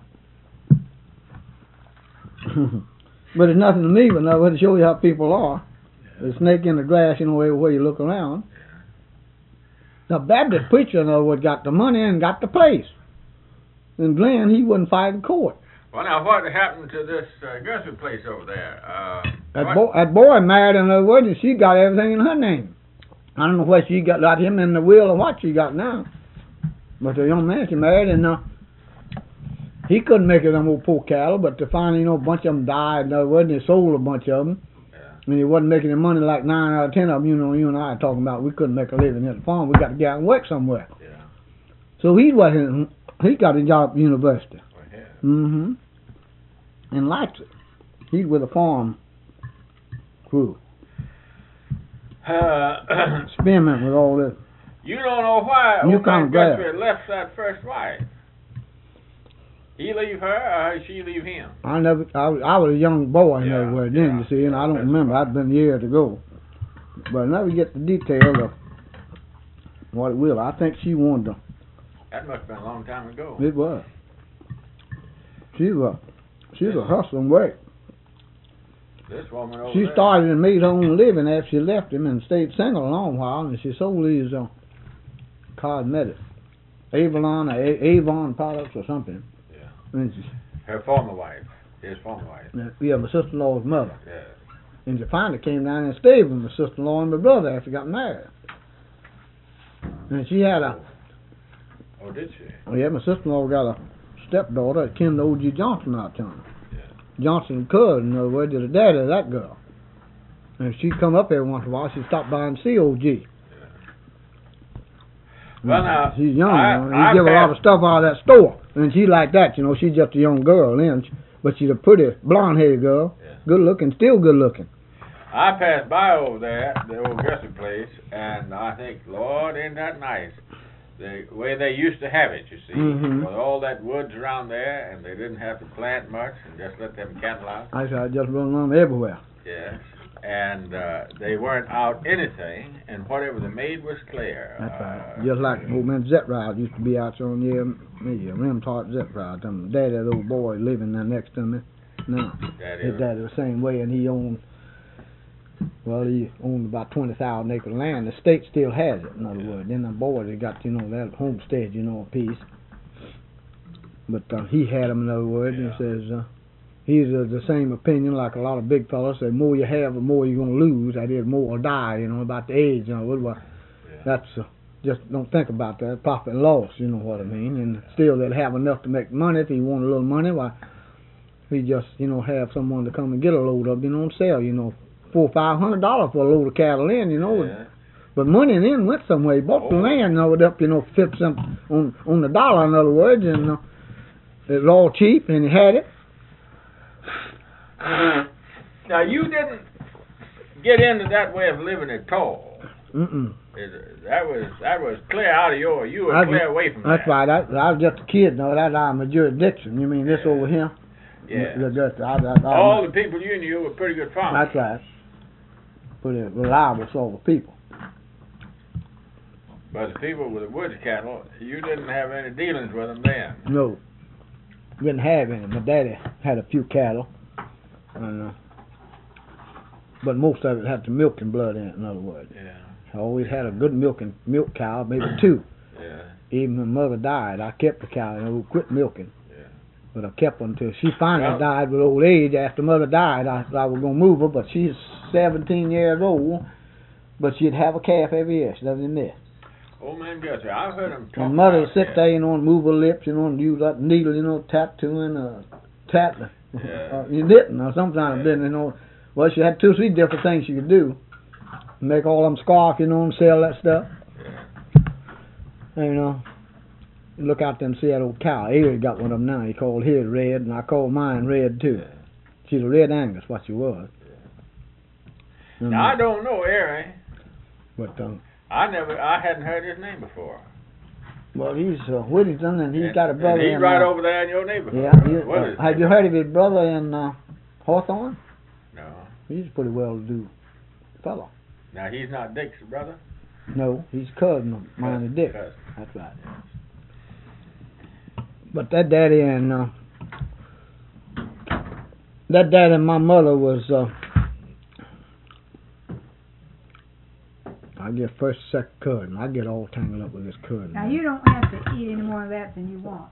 B: But it's nothing to me, but I want to show you how people are. The snake in the grass, you know, everywhere you look around. The Baptist preacher, in other words, got the money and got the place. And Glenn, he wouldn't fight in court.
D: Well, now, what happened to this uh, Gus's place over there? Uh,
B: That,
D: what-
B: bo- that boy married, in other words, and she got everything in her name. I don't know what she got, got him in the will or what she got now. But the young man she married, and uh, he couldn't make it them old poor cattle, but to find, you know, a bunch of them died, in other words, and they sold a bunch of them.
D: Yeah.
B: And he wasn't making any money like nine out of ten of them, you know, you and I are talking about. We couldn't make a living at the farm. We got to get out and work somewhere.
D: Yeah.
B: So he wasn't, he got a job at the university.
D: Well, yeah.
B: Mm-hmm. And liked it. He's with a farm crew.
D: Uh,
B: Experiment with all this.
D: you don't know why
B: New
D: old
B: kind
D: man
B: of grass.
D: Gus left that first wife. He leave her, or she leave him?
B: I never, I, was- I was a young boy in
D: Yeah,
B: other words then,
D: yeah,
B: you see, and I don't
D: that's
B: remember.
D: right.
B: I'd been years ago. But I never get the details of what it will. I think she wanted to.
D: That must have been a long time ago.
B: It was. She's a, she's a hustler and work.
D: This woman over
B: She
D: there.
B: started and made her own living after she left him and stayed single a long while, and she sold these uh, cosmetics. Avalon or A- Avon products or something.
D: Yeah.
B: And she,
D: Her former wife. His former wife.
B: yeah, my sister-in-law's mother.
D: Yeah.
B: And she finally came down and stayed with my sister-in-law and my brother after she got married. And she had a,
D: Oh, did she?
B: oh yeah, my sister-in-law got a stepdaughter that kin O G Johnson out town.
D: Yeah.
B: Johnson cousin, in other words, is the daddy of that girl. And she'd come up every once in a while. She'd stop by and see O G.
D: Well, now,
B: she's young,
D: I-
B: you know, and
D: I
B: he give her a lot
D: passed-
B: of stuff out of that store. And she like that, you know, she's just a young girl then. But she's a pretty blonde-haired girl.
D: Yeah.
B: Good looking, still good looking.
D: I passed by over there, the old Gus's place, and I think, Lord, ain't that nice? The way they used to have it, you see,
B: Mhm.
D: with all that woods around there, and they didn't have to plant much, and just let them cattle out.
B: I said, I just run around everywhere.
D: Yes, and uh, they weren't out anything, and whatever they made was clear.
B: That's right.
D: Uh,
B: Just like old man Zetride used to be out there on the me, Rim Tart Zetride. Them daddy, that old boy living there next to me. No,
D: that
B: his
D: is,
B: daddy the same way, and he owned. Well, he owned about twenty thousand acres of land. The state still has it. In other
D: Yeah.
B: words, then the boys they got, you know, that homestead, you know, a piece. But uh, he had them. In other words,
D: Yeah.
B: and says uh, he's of the same opinion like a lot of big fellas. Say, more you have, the more you're gonna lose. That is, more will die. You know, about the age. You know, what? Well,
D: yeah.
B: that's uh, just don't think about that profit and loss. You know what I mean? And still, they'd have enough to make money. If he wanted a little money, why he just you know have someone to come and get a load of, you know, and sell. You know, four or five hundred dollars for a load of cattle in. You know,
D: Yeah.
B: but money then went somewhere. He bought the
D: Oh.
B: land, you know, it up, you know, fifty cents on on the dollar. In other words, and uh, it was all cheap, and he had it.
D: Now, you didn't get into that way of living at all.
B: Mm-mm.
D: It- That was that was clear out of your. You were
B: That's-
D: clear away from
B: That's
D: that.
B: right. I, I was just a kid. No, that's out of my jurisdiction. You mean this
D: Yeah.
B: over here?
D: Yeah.
B: The- the- I- I- I-
D: All the people you knew were pretty good farmers.
B: That's right. Pretty reliable sort of people.
D: But the people with the woods cattle, you didn't have any dealings with them then.
B: No, didn't have any. My daddy had a few cattle, and uh, but most of it had the milking blood in it. In other words,
D: Yeah.
B: I always had a good milking milk cow, maybe two.
D: Yeah.
B: Even when mother died, I kept the cow and I would quit milking.
D: Yeah.
B: But I kept her until she finally
D: Well-
B: died with old age. After mother died, I thought I was gonna move her, but she's seventeen years old. But she'd have a calf every year. She doesn't miss.
D: Old man Guthrie, I've heard him talk.
B: And mother
D: about
B: would sit
D: that.
B: there, you know, and move her lips, you know, and use that needle, you know, tattooing, uh, tat,
D: Yeah.
B: uh, you knitting or some kind of business, you know. Well, she had two or three different things she could do. Make all them scarf, you know, and sell that stuff.
D: Yeah.
B: And, you know, look out there and see that old cow. Avery got one of them now. He called his Red, and I called mine Red too.
D: Yeah.
B: She's a Red Angus, what she was. And,
D: Now I don't know Airy.
B: but um,
D: I never, I hadn't heard his name before.
B: well, he's uh, Whittington, and he's
D: and,
B: got a brother.
D: And he's
B: in,
D: right
B: uh,
D: over there in your neighborhood.
B: Yeah. He,
D: What
B: uh,
D: is
B: have
D: it?
B: you heard of his brother in uh, Hawthorne?
D: No.
B: He's a pretty well-to-do fellow.
D: Now he's not Dick's brother.
B: No, he's cousin of mine and Dick.
D: Cousin.
B: That's right. But that daddy and uh, that daddy and my mother was, uh, I guess first, second cousin. I get all tangled up with this cousin.
C: Now, you don't have to eat any more of that than you want.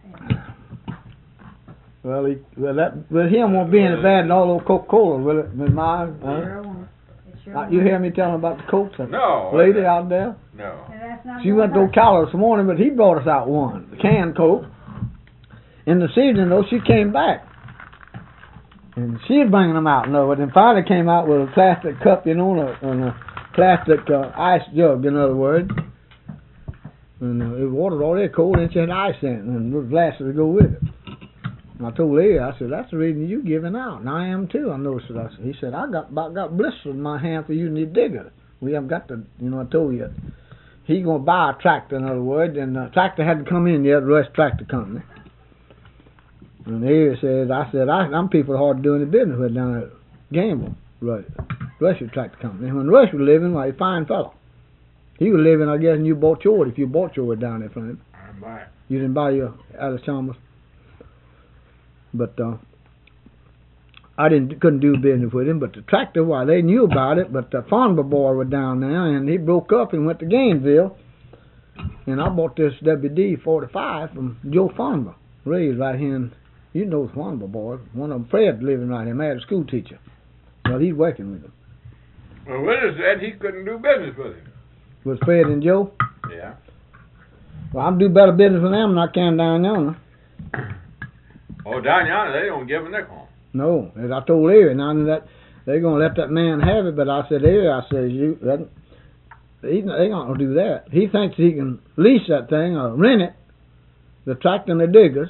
B: Well, he, well, that with him won't be any bad than all those Coca-Cola, will it? With mine, huh?
C: Sure won't. It sure
B: Uh, you
C: won't.
B: hear me telling about the Coke? that
D: No.
B: lady out there?
D: No.
C: And that's not
B: She
C: gonna
B: went to
C: hurt.
B: Ocala this morning, but he brought us out one, the canned Coke. In the season, though, she came back. And she was bringing them out, no, but then finally came out with a plastic cup, you know, and a, and a plastic uh, ice jug, in other words. And uh, it water was already cold, and she had ice in it, and little glasses to go with it. And I told Lee, I said, that's the reason you giving out, and I am too. I noticed it. I said, he said, I got about got blisters in my hand for using these diggers. We haven't got the, you know, I told you, he gonna buy a tractor, in other words, and the tractor hadn't come in yet, the Rush Tractor Company. And he said, I said, I, I'm people hard doing the business with down at Gamble, Rush, Rush Tractor Company. When Rush was living, well, he a fine fellow. He was living, I guess, and you bought yours if you bought yours down there from him.
D: I'm back.
B: You didn't buy your out of Chalmers. But uh, I didn't couldn't do business with him. But the tractor, why, they knew about it. But the Farnborough boy was down there, and he broke up and went to Gainesville. And I bought this W D forty-five from Joe Farnborough, raised right here in, you know the Farnborough boy. One of them, Fred, living right here, married a school teacher. Well, he's working with him.
D: Well, Willis said he couldn't do business with him.
B: Was Fred and Joe?
D: Yeah.
B: Well, I do better business with them than I can down yonder.
D: Oh, down yonder, they don't give a nickel.
B: No, as I told Larry, now that they're gonna let that man have it, but I said, Larry, I said, you, that, he's not, they not gonna do that. He thinks he can lease that thing or rent it, the tractor and the diggers,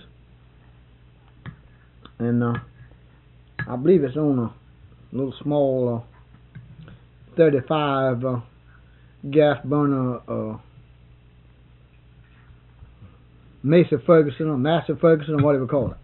B: and uh, I believe it's on a little small uh, thirty-five uh, gas burner uh, Mesa Ferguson or Master Ferguson or whatever you call it.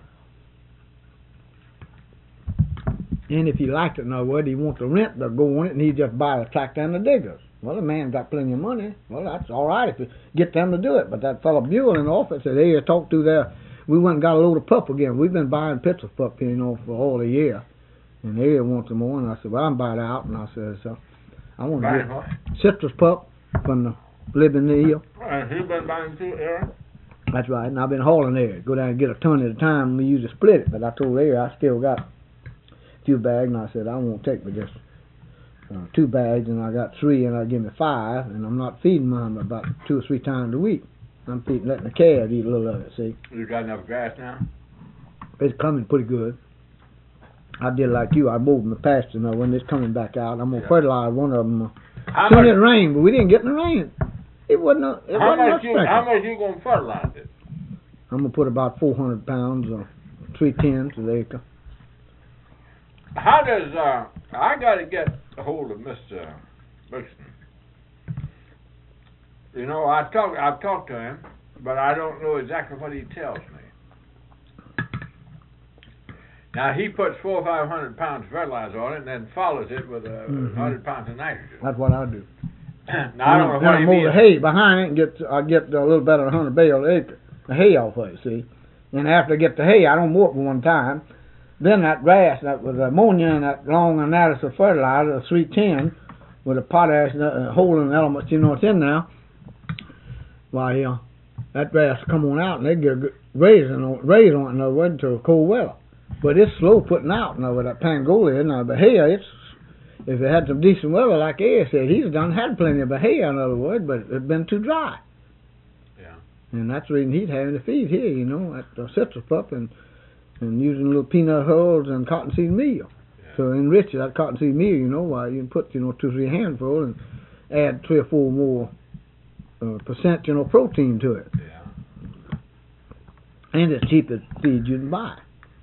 B: And if he liked it, in other words, he wants to rent the go on it, and he just buy the tractor and the diggers. Well, the man got plenty of money. Well, that's all right if you get them to do it. But that fellow Buell in the office said, hey, I talked to there. We went and got a load of pup again. We've been buying pits of pup here, you know, for all the year. And they wants some more. And I said, well, I'm buying it out. And I said, so I want to
D: Buying
B: get
D: what?
B: citrus pup from the Living Hill.
D: Uh, he been buying too, Aaron?
B: That's right. And I've been hauling there. Go down and get a ton at a time. And we usually split it. But I told Larry I still got a few bags. And I said, I won't take but just uh, two bags. And I got three. And I give me five. And I'm not feeding mine about two or three times a week. I'm feeding, letting the calves eat a little of it, see.
D: You got enough grass now?
B: It's coming pretty good. I did like you. I moved my pasture now. When it's coming back out, I'm going to
D: Yeah.
B: fertilize one of them. Uh,
D: How
B: soon
D: much,
B: it rained, but we didn't get the rain. It wasn't. A, it
D: how
B: wasn't
D: much,
B: much
D: you,
B: pressure.
D: how much you gonna fertilize it?
B: I'm gonna put about four hundred pounds or three tens an acre.
D: How does, uh, I gotta get a hold of Mister Buxton. You know, I talk, I've talked to him, but I don't know exactly what he tells me. Now, he puts four or five hundred pounds of fertilizer on it and then follows it with a
B: Mhm.
D: hundred pounds of nitrogen.
B: That's what I do.
D: now, I don't know
B: then
D: what
B: I
D: he
B: mow
D: means.
B: the hay behind it and get I get a little better than a hundred bale an acre, the hay off of it, see. And after I get the hay, I don't mow it one time. Then that grass, that was ammonia and that long analysis of fertilizer, a three ten, with a potash uh, holding elements, you know, it's in there. Why, uh, that grass come on out and they get grazing on, raise on it, in other words, to cold weather. But it's slow putting out, you know, with that Pangolin. Now, but here, it's, if it had some decent weather, like Ed said, he's done had plenty of here, in other words, but it's been too dry.
D: Yeah.
B: And that's the reason he's having to feed here, you know, at the citrus pup and, and using little peanut hulls and cottonseed meal.
D: Yeah.
B: To enrich it, that cottonseed meal, you know, why you can put, you know, two or three handfuls and add three or four more uh, percent, you know, protein to it.
D: Yeah.
B: And it's cheaper feed you can buy.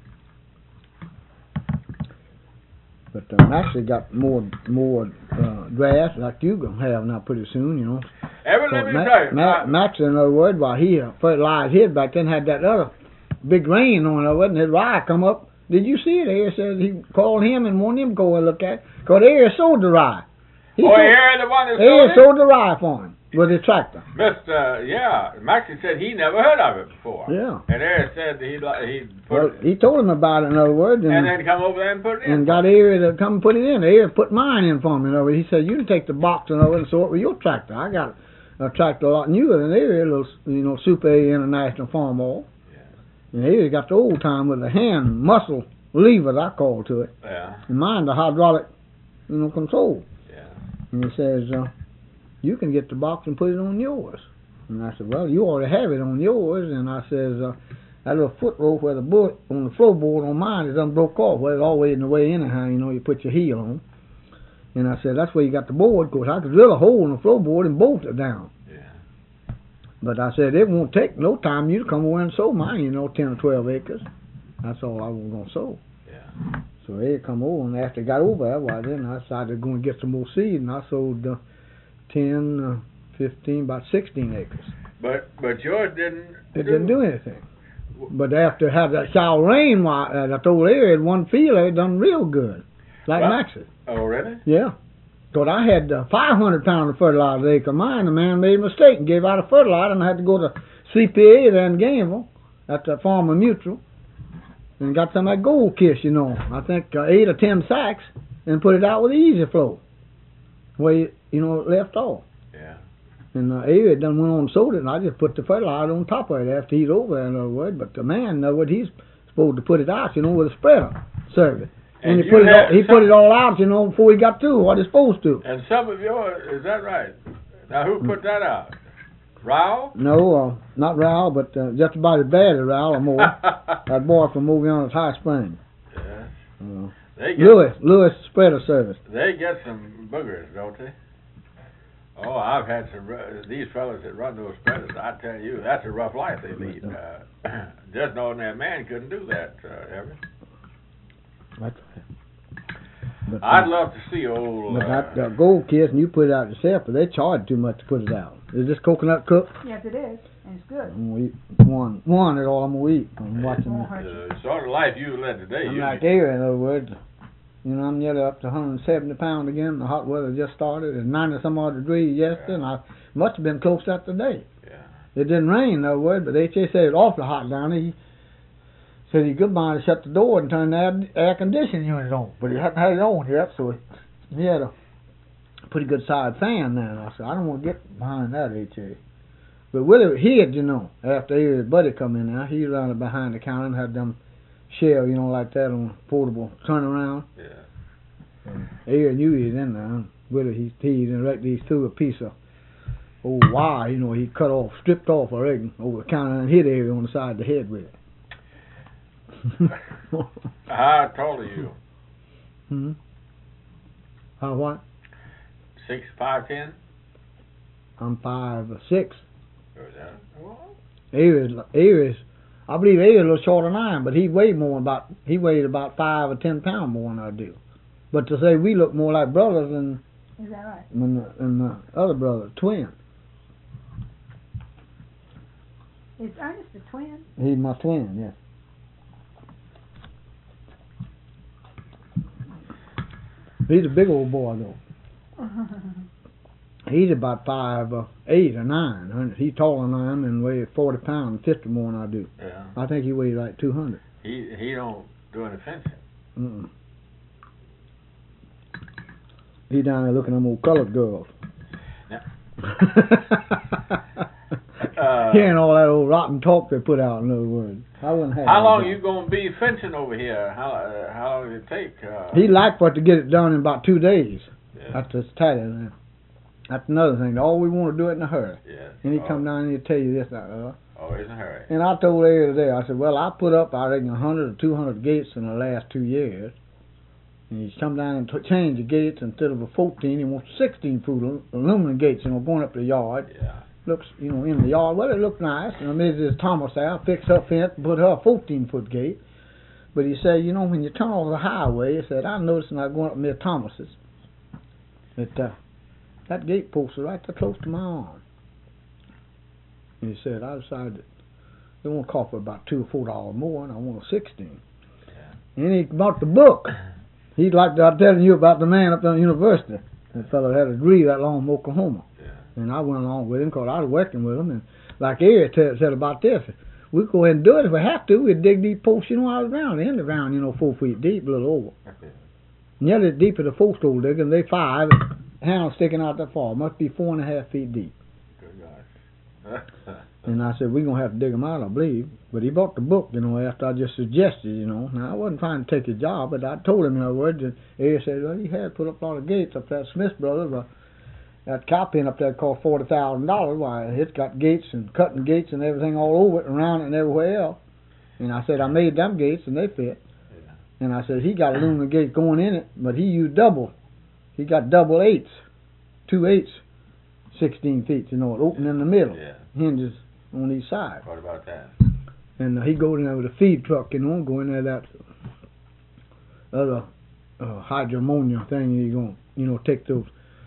B: But uh, Max has got more more uh, grass like you gonna have now pretty soon, you know.
D: Ever
B: So
D: let me
B: Ma-
D: tell you.
B: Ma-
D: I-
B: Max, in other words, while he uh, fertilized his back then, had that other big rain on it, wasn't it? His rye come up. Did you see it? There says he called him and wanted him to go and look at it. Because there sowed the rye. He
D: oh,
B: sowed,
D: here the one that
B: there
D: sold it?
B: sowed the rye for him with his tractor.
D: Mister Yeah, Maxie said he never heard of it before.
B: Yeah.
D: And Eric said he he put
B: Well,
D: it,
B: he told him about it, in other words, and,
D: and then come over there and put it in.
B: and got Avery to come and put it in. Avery put mine in for me. You know, he said, you can take the box and over and sow it with your tractor. I got a tractor a lot newer than Avery, a little, you know, Super A International Farm Oil.
D: Yeah.
B: And Avery got the old time with the hand muscle lever, I call to it.
D: Yeah.
B: And mine, the hydraulic, you know, control.
D: Yeah.
B: And he says, uh, you can get the box and put it on yours. And I said, well, you already have it on yours. And I says, uh, that little foot rope where the bullet on the floorboard on mine is done broke off. Well, it's always in the way anyhow, you know, you put your heel on. And I said, that's where you got the board, because I could drill a hole in the floorboard and bolt it down.
D: Yeah.
B: But I said, it won't take no time you to come over and sow mine, you know, ten or twelve acres. That's all I was going to sow.
D: Yeah.
B: So they come over, and after I got over there, well, then I decided to go and get some more seed, and I sowed uh, ten, uh, fifteen, about sixteen acres.
D: But but yours didn't.
B: It didn't do anything. But after having that shower rain, why, as I told Larry, in one field, it done real good. Like
D: Well-
B: Max's.
D: Oh really?
B: Yeah. Because I had uh, five hundred pounds of fertilizer an acre. Mine, the man made a mistake and gave out a fertilizer, and I had to go to C P A there in Gainesville, at the Farmer Mutual, and got some of that Gold Kiss, you know. I think uh, eight or ten sacks, and put it out with Easy Flow, where, you, you know, it left off.
D: Yeah.
B: And uh, Avery done went on and sold it, and I just put the fertilizer on top of it after he's over there, in other words. But the man, in other words, he's supposed to put it out, you know, with a spreader service. And,
D: And
B: he
D: you
B: put it all,
D: had
B: he
D: some-
B: put it all out, you know, before he got through what he's supposed to.
D: And some of yours, is that right? Now who put that out? Rao?
B: No, uh, not Raul, but uh, just about as bad as Raul or more. That boy from over on at High Springs.
D: Yeah.
B: Uh,
D: They get
B: Lewis, Lewis Spreader Service.
D: they get some boogers, don't they? Oh, I've had some. ru- These fellas that run those spreaders, I tell you, that's a rough life they lead. Uh, just an ordinary man couldn't do that, uh, ever.
B: That's right. But,
D: I'd
B: uh,
D: love to see old.
B: but
D: Uh,
B: that uh, Gold Kiss, and you put it out yourself, but they charge too much to put it out. Is this coconut cooked?
C: Yes, it is, and it's good.
B: I'm gonna eat one. One is all I'm gonna eat. I'm watching
C: Won't
B: this.
C: hurt you.
D: the sort of life you led today.
B: I'm
D: you
B: like Avery, in other words. You know, I'm nearly up to one hundred seventy pounds again. The hot weather just started. It's ninety some odd degrees yesterday, and I must have been close that today.
D: Yeah.
B: It didn't rain, in other words, but they just said it was awfully hot down there. He said he could mind to shut the door and turn the air, air conditioning unit on, but he hadn't had it on yet, so he, he had a pretty good sized fan there. And I said, I don't want to get behind that, H A. But Willie hid, you know, after his buddy come in there. He ran behind the counter and had them shell, you know, like that on portable turnaround.
D: Yeah.
B: Aaron knew he was in there. And Willie, he teased and directly he threw a piece of old wire, you know, he cut off, stripped off, I reckon, over the counter and hit Aaron on the side of the head with it.
D: How tall are you?
B: hmm? How what?
D: Six, five, ten?
B: I'm five or six.
D: Or is that? Well,
B: Avery's, Avery's, I believe Avery's a little shorter than I am, but he weighed more about, he weighed about five or ten pounds more than I do. But to say we look more like brothers than,
C: Is that right?
B: than, the, than the other brother, twin.
C: Is Ernest a twin?
B: He's my twin, yes. He's a big old boy, though. He's about five, uh, eight or nine. He's taller than I am and weighs forty pounds, fifty more than I do.
D: Yeah.
B: I think he weighs like two hundred.
D: He he don't do any fencing.
B: Mm-mm. He down there looking at them old colored girls.
D: Yeah.
B: uh, Hearing all that old rotten talk they put out, in other words. I wouldn't have
D: How long
B: job.
D: you gonna be fencing over here? How uh, how long did it take? Uh,
B: He liked for it to get it done in about two days.
D: yeah.
B: That's just tight. Now. That's another thing. All we want to do it in a hurry.
D: Yes.
B: And he
D: oh,
B: come down and he'll tell you this, that, uh.
D: Always in a hurry.
B: And I told Larry today, I said, well, I put up, I reckon, one hundred or two hundred gates in the last two years. And he's come down and t- changed the gates. Instead of a fourteen, he wants sixteen foot aluminum gates, you know, going up the yard.
D: Yeah.
B: Looks, you know, in the yard. Well, it looked nice. And Missus Thomas there fixed her fence and put her a fourteen foot gate. But he said, you know, when you turn over the highway, he said, I noticed when I was going up Miss Thomas's that uh, that gate post is right there close to my arm. And he said, I decided that they won't cost me about two or four dollars more, and I want a sixteen.
D: Yeah.
B: And he bought the book. He'd like to, I'm telling you about the man up there at the university. That fellow had a degree that long in Oklahoma.
D: Yeah.
B: And I went along with him because I was working with him. And like Eric t- said about this, we go ahead and do it if we have to. We'd dig these posts, you know, out of the ground. In the ground, you know, four feet deep, a little over. Nearly as deep as a post hole digger, and they five, handles sticking out that far. Must be four and a half feet deep.
D: Good gosh.
B: And I said, we're going to have to dig them out, I believe. But he bought the book, you know, after I just suggested, you know. Now, I wasn't trying to take his job, but I told him, in other words, and Eric said, well, he had put up a lot of gates up there at Smith Brothers. Uh, that cow pen up there cost forty thousand dollars. Why, it's got gates and cutting gates and everything all over it, around it and everywhere else. And I said, I made them gates, and they fit.
D: Yeah.
B: And I said, he got aluminum gates going in it, but he used double. He got double eights, two eights, sixteen feet, you know, it open in the middle,
D: Yeah.
B: hinges on each side.
D: What about that?
B: And uh, he go in there with a feed truck, you know, go in there that other uh, hydroammonia thing, you going, you know, take those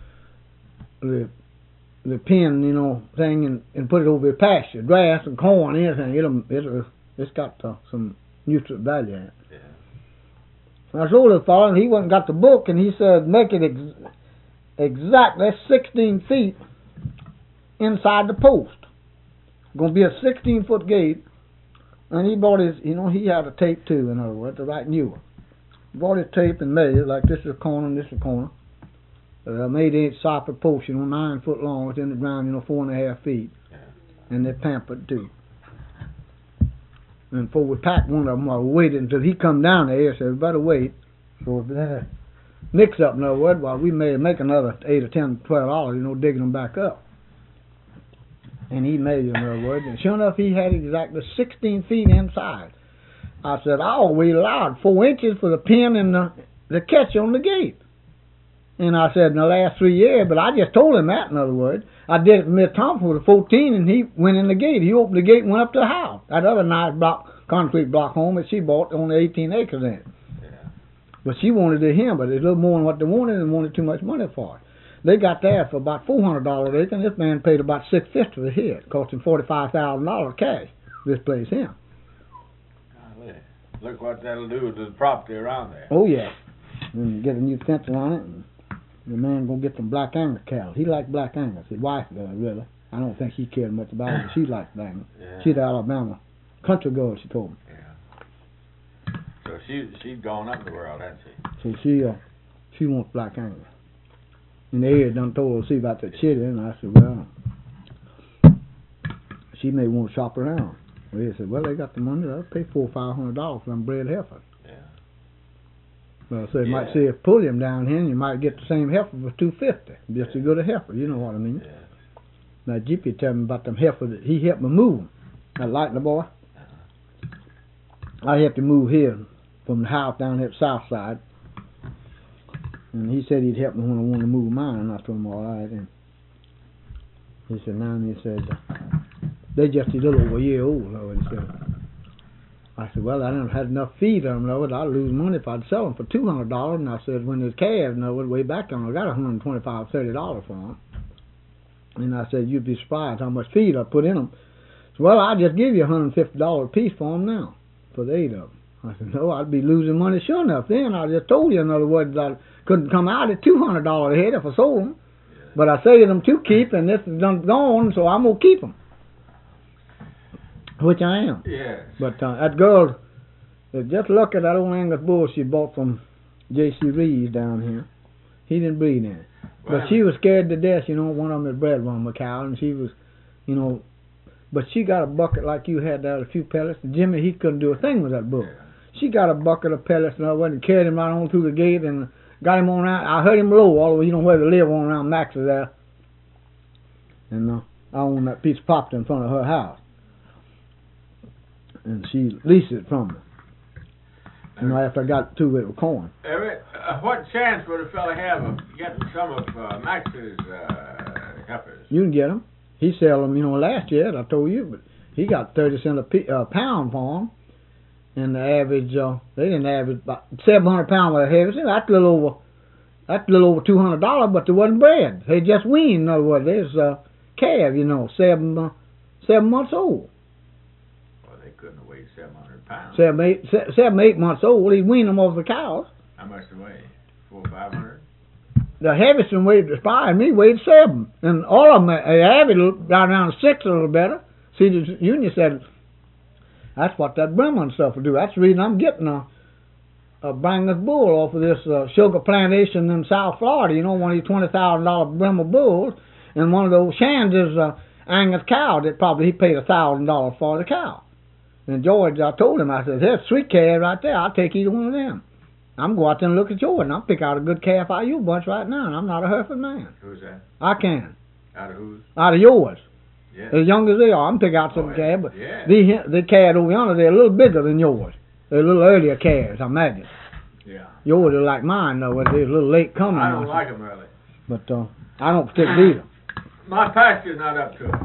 B: the the pin, you know, thing and, and put it over your pasture, grass and corn, anything. It'll it'll it's got uh, some nutrient value in it.
D: Yeah.
B: I told the fellow, and he went and got the book, and he said, make it ex- exactly sixteen feet inside the post. Going to be a sixteen foot gate, and he bought his, you know, he had a tape too, in other words, the right newer. Bought his tape and measured, like this is a corner and this is a corner. Uh, made each soffit post, you know, nine foot long, it's in the ground, you know, four and a half feet.
D: Yeah.
B: And they're pampered too. And before we packed one of them, I waited until he come down there and said, we better wait. So if that mix up, in other words, while we may make another eight or ten, twelve dollars, you know, digging them back up. And he measured, in other words, and sure enough, he had exactly sixteen feet inside. I said, I always allowed four inches for the pin and the, the catch on the gate. And I said, in the last three years, but I just told him that, in other words. I did it for Miss Thompson with a fourteen, and he went in the gate. He opened the gate and went up to the house. That other nice block, concrete block home that she bought, only eighteen acres in it.
D: Yeah.
B: But she wanted it him, but it's a little more than what they wanted, and wanted too much money for it. They got there for about four hundred dollars an acre, and this man paid about six fifty for his. It cost him forty-five thousand dollars cash, this place him.
D: Golly. Look what that'll do to the property around there.
B: Oh, yeah. And get a new fence around it, and the man gonna get some Black Angus cattle. He liked Black Angus. His wife does, really. I don't think he cared much about it, but she liked Black Angus.
D: Yeah.
B: She's Alabama. Country girl, she told me.
D: Yeah. So she she's gone up in the world, hasn't she?
B: So she uh, she wants Black Angus. And the area done told her to see about that chitty, and I said, well, she may want to shop around. Well, he said, well, they got the money. I'll pay four or five hundred dollars for them bred heifers.
D: Yeah.
B: Well, so you
D: Yeah.
B: might see if pull him down here, and you might get the same heifer for two fifty. Just as good a heifer, you know what I mean.
D: Yeah.
B: Now, G P tell me about them heifers that he helped me move. That lightning boy. I helped him move here from the house down here at South Side. And he said he'd help me when I wanted to move mine, and I told him all right. And he said, now, and he said, they just a little over a year old, though. And he said, I said, well, I didn't have enough feed on them, though. I'd lose money if I'd sell them for two hundred dollars. And I said, when there's calves, no, way back then, I got one hundred twenty-five, thirty dollars for them. And I said, you'd be surprised how much feed I put in them. So, well, I'll just give you one hundred fifty dollars a piece for them now, for the eight of them. I said, no, I'd be losing money sure enough then. I just told you, in other words, I couldn't come out at two hundred dollars a head if I sold them.
D: Yeah.
B: But I say them to keep, and this is done gone, so I'm gonna keep them. Which I am.
D: Yes.
B: But uh, that girl, uh, just look at that old Angus bull she bought from J C Reeves down here. He didn't breed in it.
D: Well,
B: But she was scared to death, you know, one of them had bred one, Macau, and she was, you know, but she got a bucket like you had there, a few pellets. And Jimmy, he couldn't do a thing with that bull.
D: Yeah.
B: She got a bucket of pellets and I went and carried him right on through the gate and got him on out. I heard him low all the way, you know, where they live on around Max's there. And uh, I own that piece of property in front of her house. And she leased it from me. You know, after I got two with corn.
D: Everett, uh, what chance would a fella have of getting some of uh, Max's uh, heifers?
B: You can get them. He sell them, you know, last year, I told you, but he got thirty cents a p- uh, pound for them. And the average, uh, they didn't average about seven hundred pounds worth of heavy. That's a little over, that's a little over two hundred dollars, but they wasn't bred. They just weaned, in other words. There's a calf, you know, seven, uh, seven months old.
D: Well, they couldn't have weighed seven hundred pounds.
B: Seven, eight, se- seven, eight months old. He weaned them off the cows.
D: How much they weigh? Four or five hundred?
B: The heaviest one weighed, inspired me, weighed seven. And all of them, they average right around six a little better. See, the union said, that's what that Bremen stuff will do. That's the reason I'm getting a, a Brangus bull off of this uh, sugar plantation in South Florida. You know, one of these twenty thousand dollars Bremen bulls. And one of those Shans is uh, Angus cow that probably he paid one thousand dollars for the cow. And George, I told him, I said, there's a sweet calf right there. I'll take either one of them. I'm going out there and look at yours, and I'll pick out a good calf out of you bunch right now, and I'm not a Hereford man.
D: Who's that?
B: I can.
D: Out of whose?
B: Out of yours.
D: Yeah.
B: As young as they are, I can pick out some
D: Oh,
B: calves, but
D: yeah.
B: the, the calves over yonder, they're a little bigger than yours. They're a little earlier calves, I imagine.
D: Yeah.
B: Yours are like mine, though, where they're a little late coming.
D: I don't
B: or
D: like them early.
B: But uh, I don't particularly either.
D: My pasture's not up to it.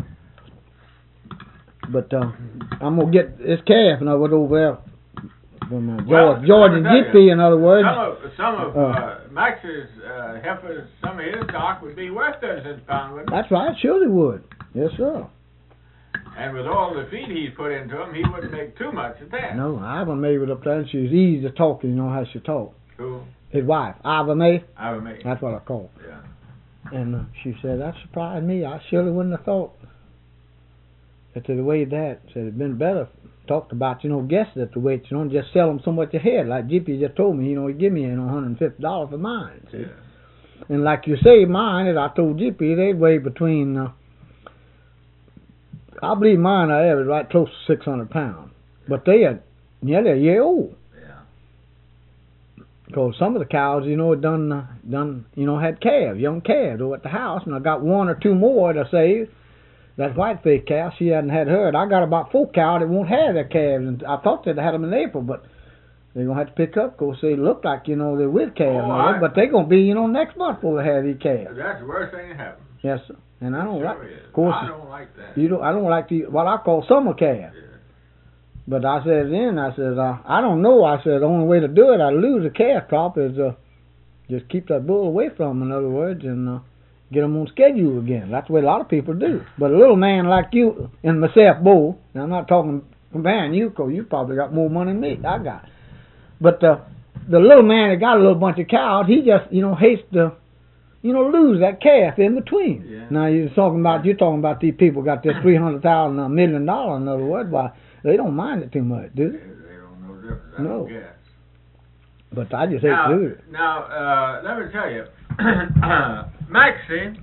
B: But uh, I'm going to get this calf, and I went over there from uh,
D: Well,
B: George, George and
D: let me tell
B: Jippy,
D: you,
B: in other words.
D: Some of, some of
B: Uh,
D: uh, Max's uh, heifers, some of his stock would be worth thirty cents a pound, wouldn't it?
B: That's right, sure they would. Yes, sir.
D: And with all the feed he's put into him, he wouldn't make too much at that.
B: No, Iva May was up there, and she was easy to talk to, you know how she talked.
D: Who?
B: His wife, Iva May,
D: I would make.
B: that's what I call her.
D: Yeah.
B: And uh, she said, that surprised me. I surely wouldn't have thought that the way that. Said it'd been better talked about, you know, guesses at the weight. You don't just sell them so much ahead. Like Jippy just told me, you know, he give me, you know, one hundred fifty dollars for mine. See?
D: Yeah.
B: And like you say, mine, as I told Jippy, they weigh between, uh, I believe mine are average right close to six hundred pounds. But they are nearly a year old.
D: Yeah.
B: Because some of the cows, you know, had done, uh, done, you know, had calves, young calves over at the house. And I got one or two more to say. That white-faced cow, she hadn't had her. And I got about four cows that won't have their calves. And I thought they'd had them in April, but they're going to have to pick up because they look like, you know, they're with calves.
D: Oh,
B: now,
D: I-
B: but they're going to be, you know, next month before they have these calves.
D: That's the worst thing that happens.
B: Yes, sir. And I don't
D: Sure
B: like,
D: is.
B: of course,
D: I don't like that.
B: you don't, I don't like the, what I call summer calves.
D: Yeah.
B: But I said then, I said, uh, I don't know. I said, the only way to do it, I lose a calf crop is uh, just keep that bull away from them, in other words, and uh, get them on schedule again. That's the way a lot of people do. But a little man like you and myself both, and I'm not talking comparing you, because you probably got more money than me. I got. But uh, the little man that got a little bunch of cows, he just, you know, hates to, you know, lose that calf in between.
D: Yeah.
B: Now you're talking about, you're talking about these people got this three hundred thousand, a million dollars, in other words. Why, they don't mind it too much, do
D: They,
B: they?
D: they don't know the difference. I
B: No.
D: don't guess.
B: But I just hate
D: Now,
B: to do it.
D: now uh, let me tell you, Maxie,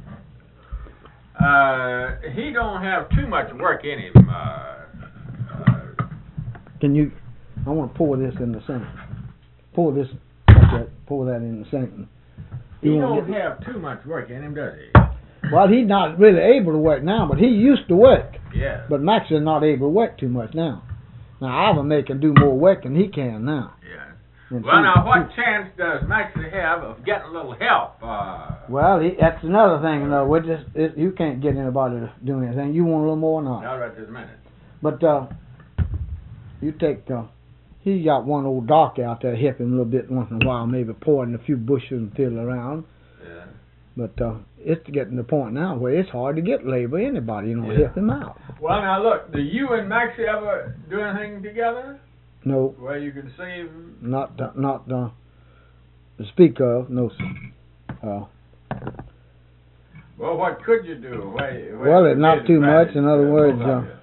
D: uh, he don't have too much work in him. Uh, uh,
B: Can you? I want to pour this in the sink. Pour this. Okay, pour that in the sink.
D: he
B: You won't
D: don't
B: get-
D: have too much work in him, does he?
B: Well, he's not really able to work now, but he used to work.
D: Yeah.
B: But Max is not able to work too much now. Now, Ivan May can do more work than he can now.
D: Yeah.
B: And
D: Well,
B: she-
D: now, what
B: she-
D: chance does Maxie have of getting a little help? Uh,
B: Well, he, that's another thing. You know, we just it, you can't get anybody to do anything. You want a little more or not?
D: not right this minute.
B: But uh, you take. Uh, he got one old dark out there, help him a little bit once in a while, maybe pouring a few bushes and fiddle around.
D: Yeah.
B: But uh, it's getting to the point now where it's hard to get labor, anybody, you know,
D: Yeah.
B: help him out.
D: Well, now look, do you and Maxie ever do anything together
B: No,
D: where you can save?
B: not uh, not uh, to speak of, no, sir. Uh,
D: Well, what could you do? Why, why
B: Well,
D: would
B: it's
D: be
B: not
D: an
B: too much.
D: advantage
B: In other
D: to
B: words,
D: both of
B: uh,
D: you?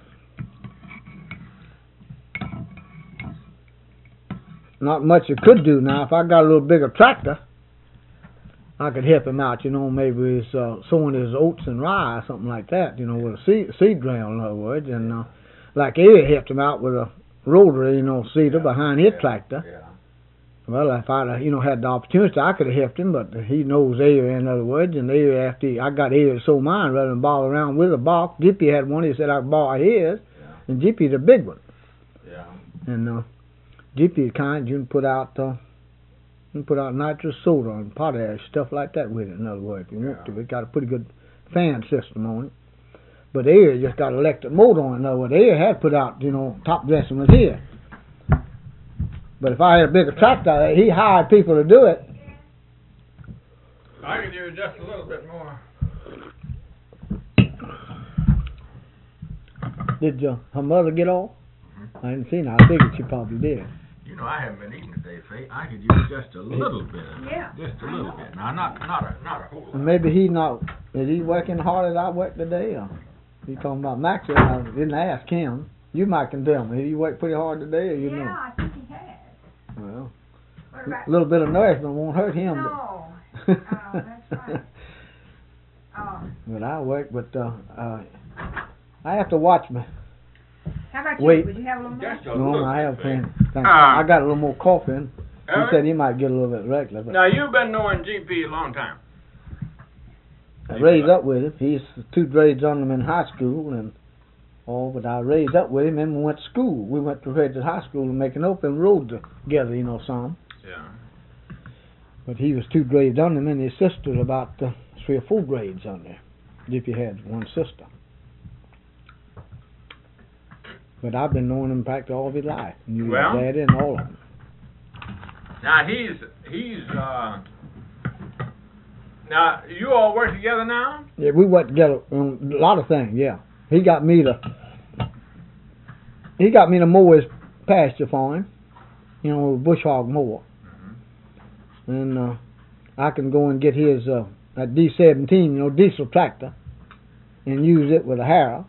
B: not much you could do now. If I got a little bigger tractor, I could help him out, you know, maybe he's uh, sowing his oats and rye or something like that, you know, with a seed, seed drill, in other words. And uh, like Eddie helped him out with a rotary, you know, seeder
D: Yeah,
B: behind his
D: yeah,
B: tractor.
D: Yeah.
B: Well, if I'd, you know, had the opportunity, I could have helped him, but he knows Eddie, in other words. And Eddie, after he, I got Eddie to sow mine rather than bother around with a box. Jippy had one, he said I could borrow his,
D: Yeah.
B: and Jippy's a big one.
D: Yeah.
B: And uh, Jippy's kind, you can put out... Uh, You can put out nitrous soda and potash, stuff like that with it, in other words, if you want
D: Yeah.
B: to. It's got a pretty good fan system on it. But Air just got electric motor on it, in other words. Air had put out, you know, top dressing was here. But if I had a bigger tractor, he hired people to do it.
D: I could use just a little bit more.
B: Did uh, her mother get off?
D: Mm-hmm.
B: I didn't see her. I figured she probably did.
D: You know, I haven't been eating today, Faye. I could use just a little bit of it.
C: Yeah.
D: Just a little bit. Now, not not a not a whole lot.
B: And maybe he not, is he working hard as I work today? Or he talking about Maxwell? I didn't ask him. You might can tell me. Did he work pretty hard today, or you
C: Yeah,
B: know?
C: I think he has.
B: Well,
C: What about?
B: a little bit of nourishment won't hurt him.
C: No.
B: But,
C: Oh, that's right. Oh,
B: but I work, but uh, uh, I have to watch me.
C: how about you?
B: Wait.
C: Would you have a little more?
D: Just a
B: No,
D: little
B: I have
D: bit,
B: plenty.
D: Faye.
B: Thank-
E: Ah.
B: I got a little more coffee in. He
E: Ellie?
B: said he might get a little bit reckless. But
E: Now, you've been knowing G P a long time.
B: I raised up with him. He's two grades under him in high school, and all. But I raised up with him, and we went to school. We went to Regis High School and making open road together, you know, some.
E: Yeah.
B: But he was two grades under him, and his sister's about uh, three or four grades under. If he had one sister. But I've been knowing him practically all of his life. Knew
E: Well?
B: his daddy and all of them.
E: Now, he's, he's, uh, now, you all work together now?
B: Yeah, we worked together on a lot of things. Yeah, he got me to he got me to mow his pasture for him. You know, bush hog mower,
E: Mm-hmm.
B: and uh, I can go and get his uh, that D seventeen, you know, diesel tractor, and use it with a harrow.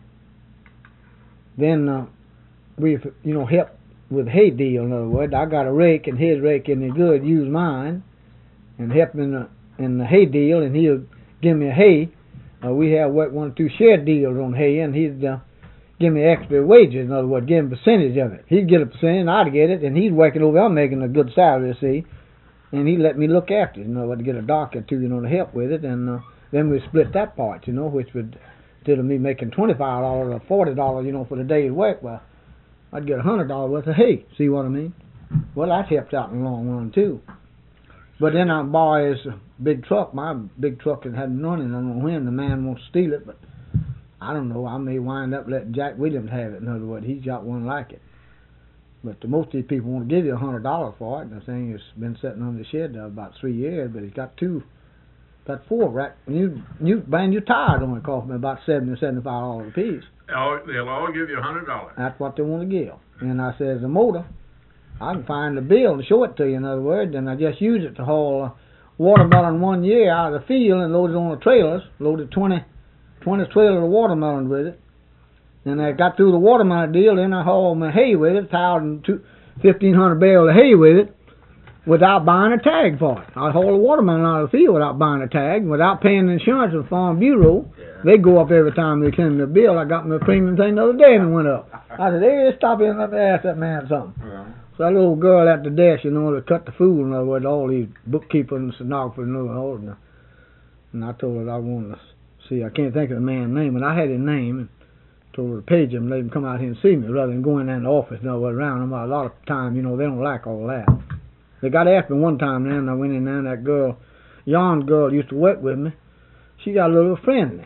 B: Then uh, we, you know, help with hay deal. In other words, I got a rake, and his rake isn't good. Use mine, and help him in the in the hay deal, and he'll give me a hay. Uh, we have worked one or two share deals on hay, and he'd uh, give me extra wages. In other words, give him a percentage of it. He'd get a percentage, and I'd get it, and he's working over. I'm making a good salary, see, and he let me look after it. You know, I'd get a dock or two, you know, to help with it, and uh, then we split that part, you know, which would instead of me making twenty-five dollars or forty dollars, you know, for the day's work, well, I'd get a hundred dollars worth of hay. See what I mean? Well, that helped out in the long run too. But then I borrow his big truck. My big truck had hadn't running. I don't know when the man won't steal it, but I don't know. I may wind up letting Jack Williams have it. In other words, he's got one like it. But the most of these people want to give you a hundred dollars for it. And the thing has been sitting on the shed now about three years, but he's got two, got four rack new new brand new tires on it. Cost me about seventy or seventy five dollars a piece.
E: They'll, they'll all give you a hundred dollars.
B: That's what they want to give. And I says the motor, I can find the bill and show it to you. In other words, and I just use it to haul uh, watermelon one year out of the field and load it on the trailers. Loaded twenty, twenty trailers of watermelon with it. And I got through the watermelon deal. Then I hauled my hay with it, thousand two, fifteen hundred bales of hay with it, without buying a tag for it. I haul the watermelon out of the field without buying a tag, without paying the insurance with the Farm Bureau.
E: Yeah.
B: They go up every time they send me a bill. I got my premium thing the other day and it went up. I said, hey, stop in and let me ask that man something.
D: Yeah.
B: So that little girl at the desk, you know, that cut the food, in other words, all these bookkeepers and stenographers and all of them. And I told her that I wanted to see, I can't think of the man's name, but I had his name and told her to page him and let him come out here and see me rather than going in the office and all around them. A lot of time, you know, they don't like all that. They got after me one time now, and I went in there, and that girl, yon girl used to work with me, she got a little friendly.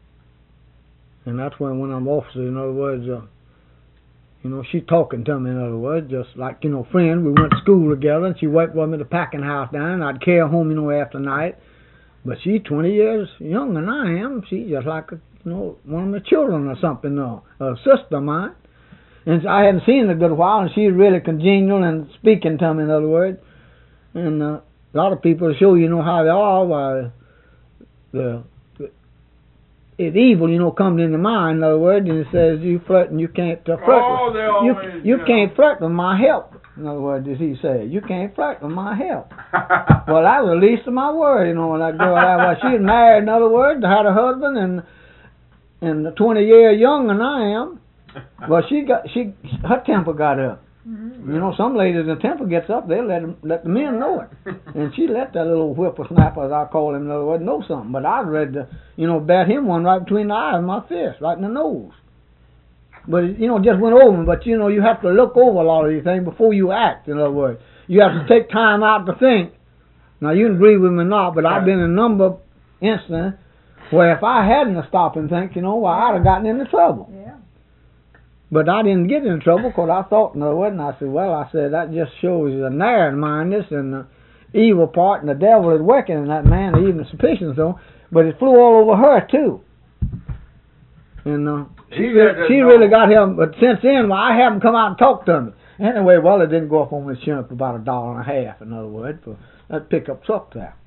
B: And that's when, when I'm officer, in other words, uh, you know, she talking to me, in other words, just like, you know, friends. We went to school together, and she worked with me at the packing house down, and I'd carry her home, you know, after night. But she's twenty years younger than I am. She's just like, a, you know, one of my children or something, though, a sister of mine. And so I hadn't seen her in a good while, and she's really congenial and speaking to me, in other words. And uh, a lot of people show you know how they are. Why the it's evil, you know, comes into mind. In other words, and it says you flirt and you can't uh, flirt.
E: Oh,
B: with,
E: they
B: you
E: always,
B: you
E: you
B: can't
E: know.
B: flirt with my help. In other words, as he said, you can't flirt with my help. Well, that was the least of my worry, you know, when that girl, that, well, she was married, in other words, had a husband, and and twenty years younger than I am. Well, she got, she, her temper got up.
C: Mm-hmm.
B: You know, some ladies, the temper gets up, they'll let them, let the men know it. And she let that little whippersnapper, as I call him, in other words, know something. But I read the, you know, bat him one right between the eyes of my fist, right in the nose. But, it, you know, just went over me. But, you know, you have to look over a lot of these things before you act, in other words. You have to take time out to think. Now, you can agree with me or not, but I've been in a number of instances where if I hadn't stopped and think, you know, well, I'd have gotten into trouble.
C: Yeah.
B: But I didn't get in trouble because I thought, in other words, and I said, well, I said, that just shows the narrow-mindedness and the evil part, and the devil is working in that man, even the suspicion, so, but it flew all over her, too. And uh, she,
E: He
B: re-
E: doesn't
B: she
E: know.
B: really got him, but since then, well, I haven't come out and talked to me. Anyway, well, it didn't go up on the insurance for about a dollar and a half, in other words, for that pickup truck there.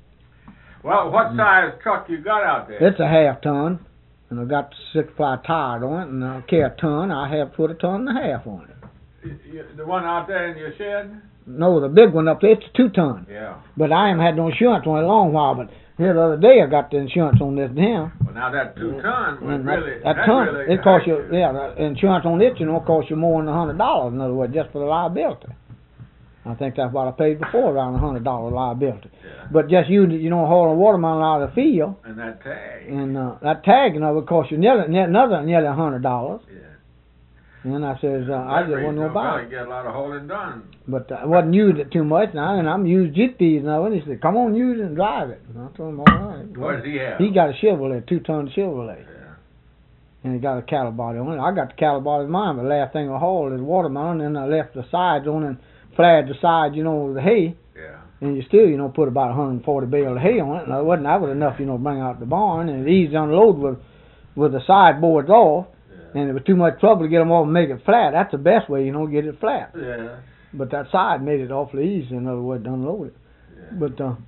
E: Well, what size truck you got out there?
B: It's a half ton, and I got six ply tires on it, and I carry a ton. I have put a ton and a half on it.
E: You- you- The one out there in your shed?
B: No, the big one up there, it's a two ton.
E: Yeah.
B: But I haven't had no insurance on it a long while. But here the other day, I got the insurance on this now.
E: Well, now that two ton would
B: And that,
E: really,
B: that
E: that
B: ton,
E: really
B: it costs you,
E: hurt
B: yeah, the insurance on it, you know, costs you more than a hundred dollars. In other words, just for the liability. I think that's what I paid before, around a hundred dollar liability.
E: Yeah.
B: But just you, you know, hauling a watermelon out of the field,
E: And that tag.
B: and uh, that tag, you know, would cost you nearly, ne- another nearly a hundred dollars.
E: Yeah.
B: And I says, uh, I just wasn't gonna buy it.
E: You get a lot of holding done.
B: But I wasn't using it too much now, and I'm using G Ps now. And he said, "Come on, use it and drive it." And I told him, "All right."
E: What does he have?
B: He got a Chevrolet, two ton Chevrolet,
E: Yeah.
B: and he got a cattle body on it. I got the cattle body of mine, but the last thing I hauled is watermelon, and I left the sides on and flagged the sides, you know, with the hay.
E: Yeah.
B: And you still, you know, put about one hundred forty bales of hay on it, and it wasn't that was enough, you know, to bring out the barn, and it easy to unload with with the sideboards off.
E: Yeah.
B: And it was too much trouble to get them off and make it flat. That's the best way, you know, to get it flat.
E: Yeah.
B: But that side made it awfully easy, in other words, to unload it.
E: Yeah.
B: But uh,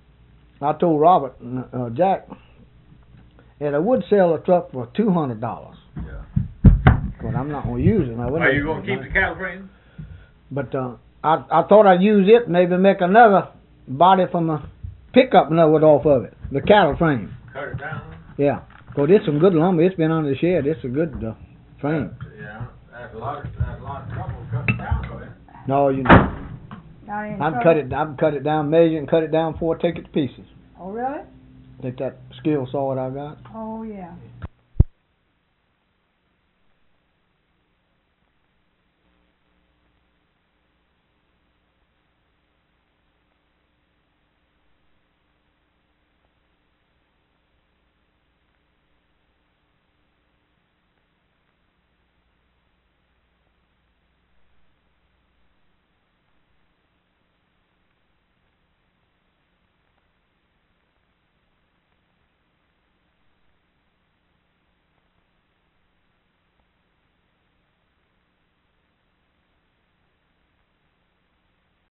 B: I told Robert, uh, Jack, that I would sell a truck for two hundred dollars.
E: Yeah.
B: But I'm not going to use it. I wouldn't-
E: Are you going to keep the cattle frame?
B: But uh, I I thought I'd use it, maybe make another body from a pickup and wood off of it, the cattle frame.
E: Cut it down?
B: Yeah. Because it's some good lumber. It's been under the shed. It's a good uh, frame.
E: Yeah. That's a lot of, that's a lot of trouble cutting down for it.
B: No, you know.
C: Not in
B: I'd
C: trouble.
B: cut it. I'd cut it down, measure, and cut it down before I take it to pieces.
C: Oh, really?
B: Take that skill saw that I got.
C: Oh, yeah.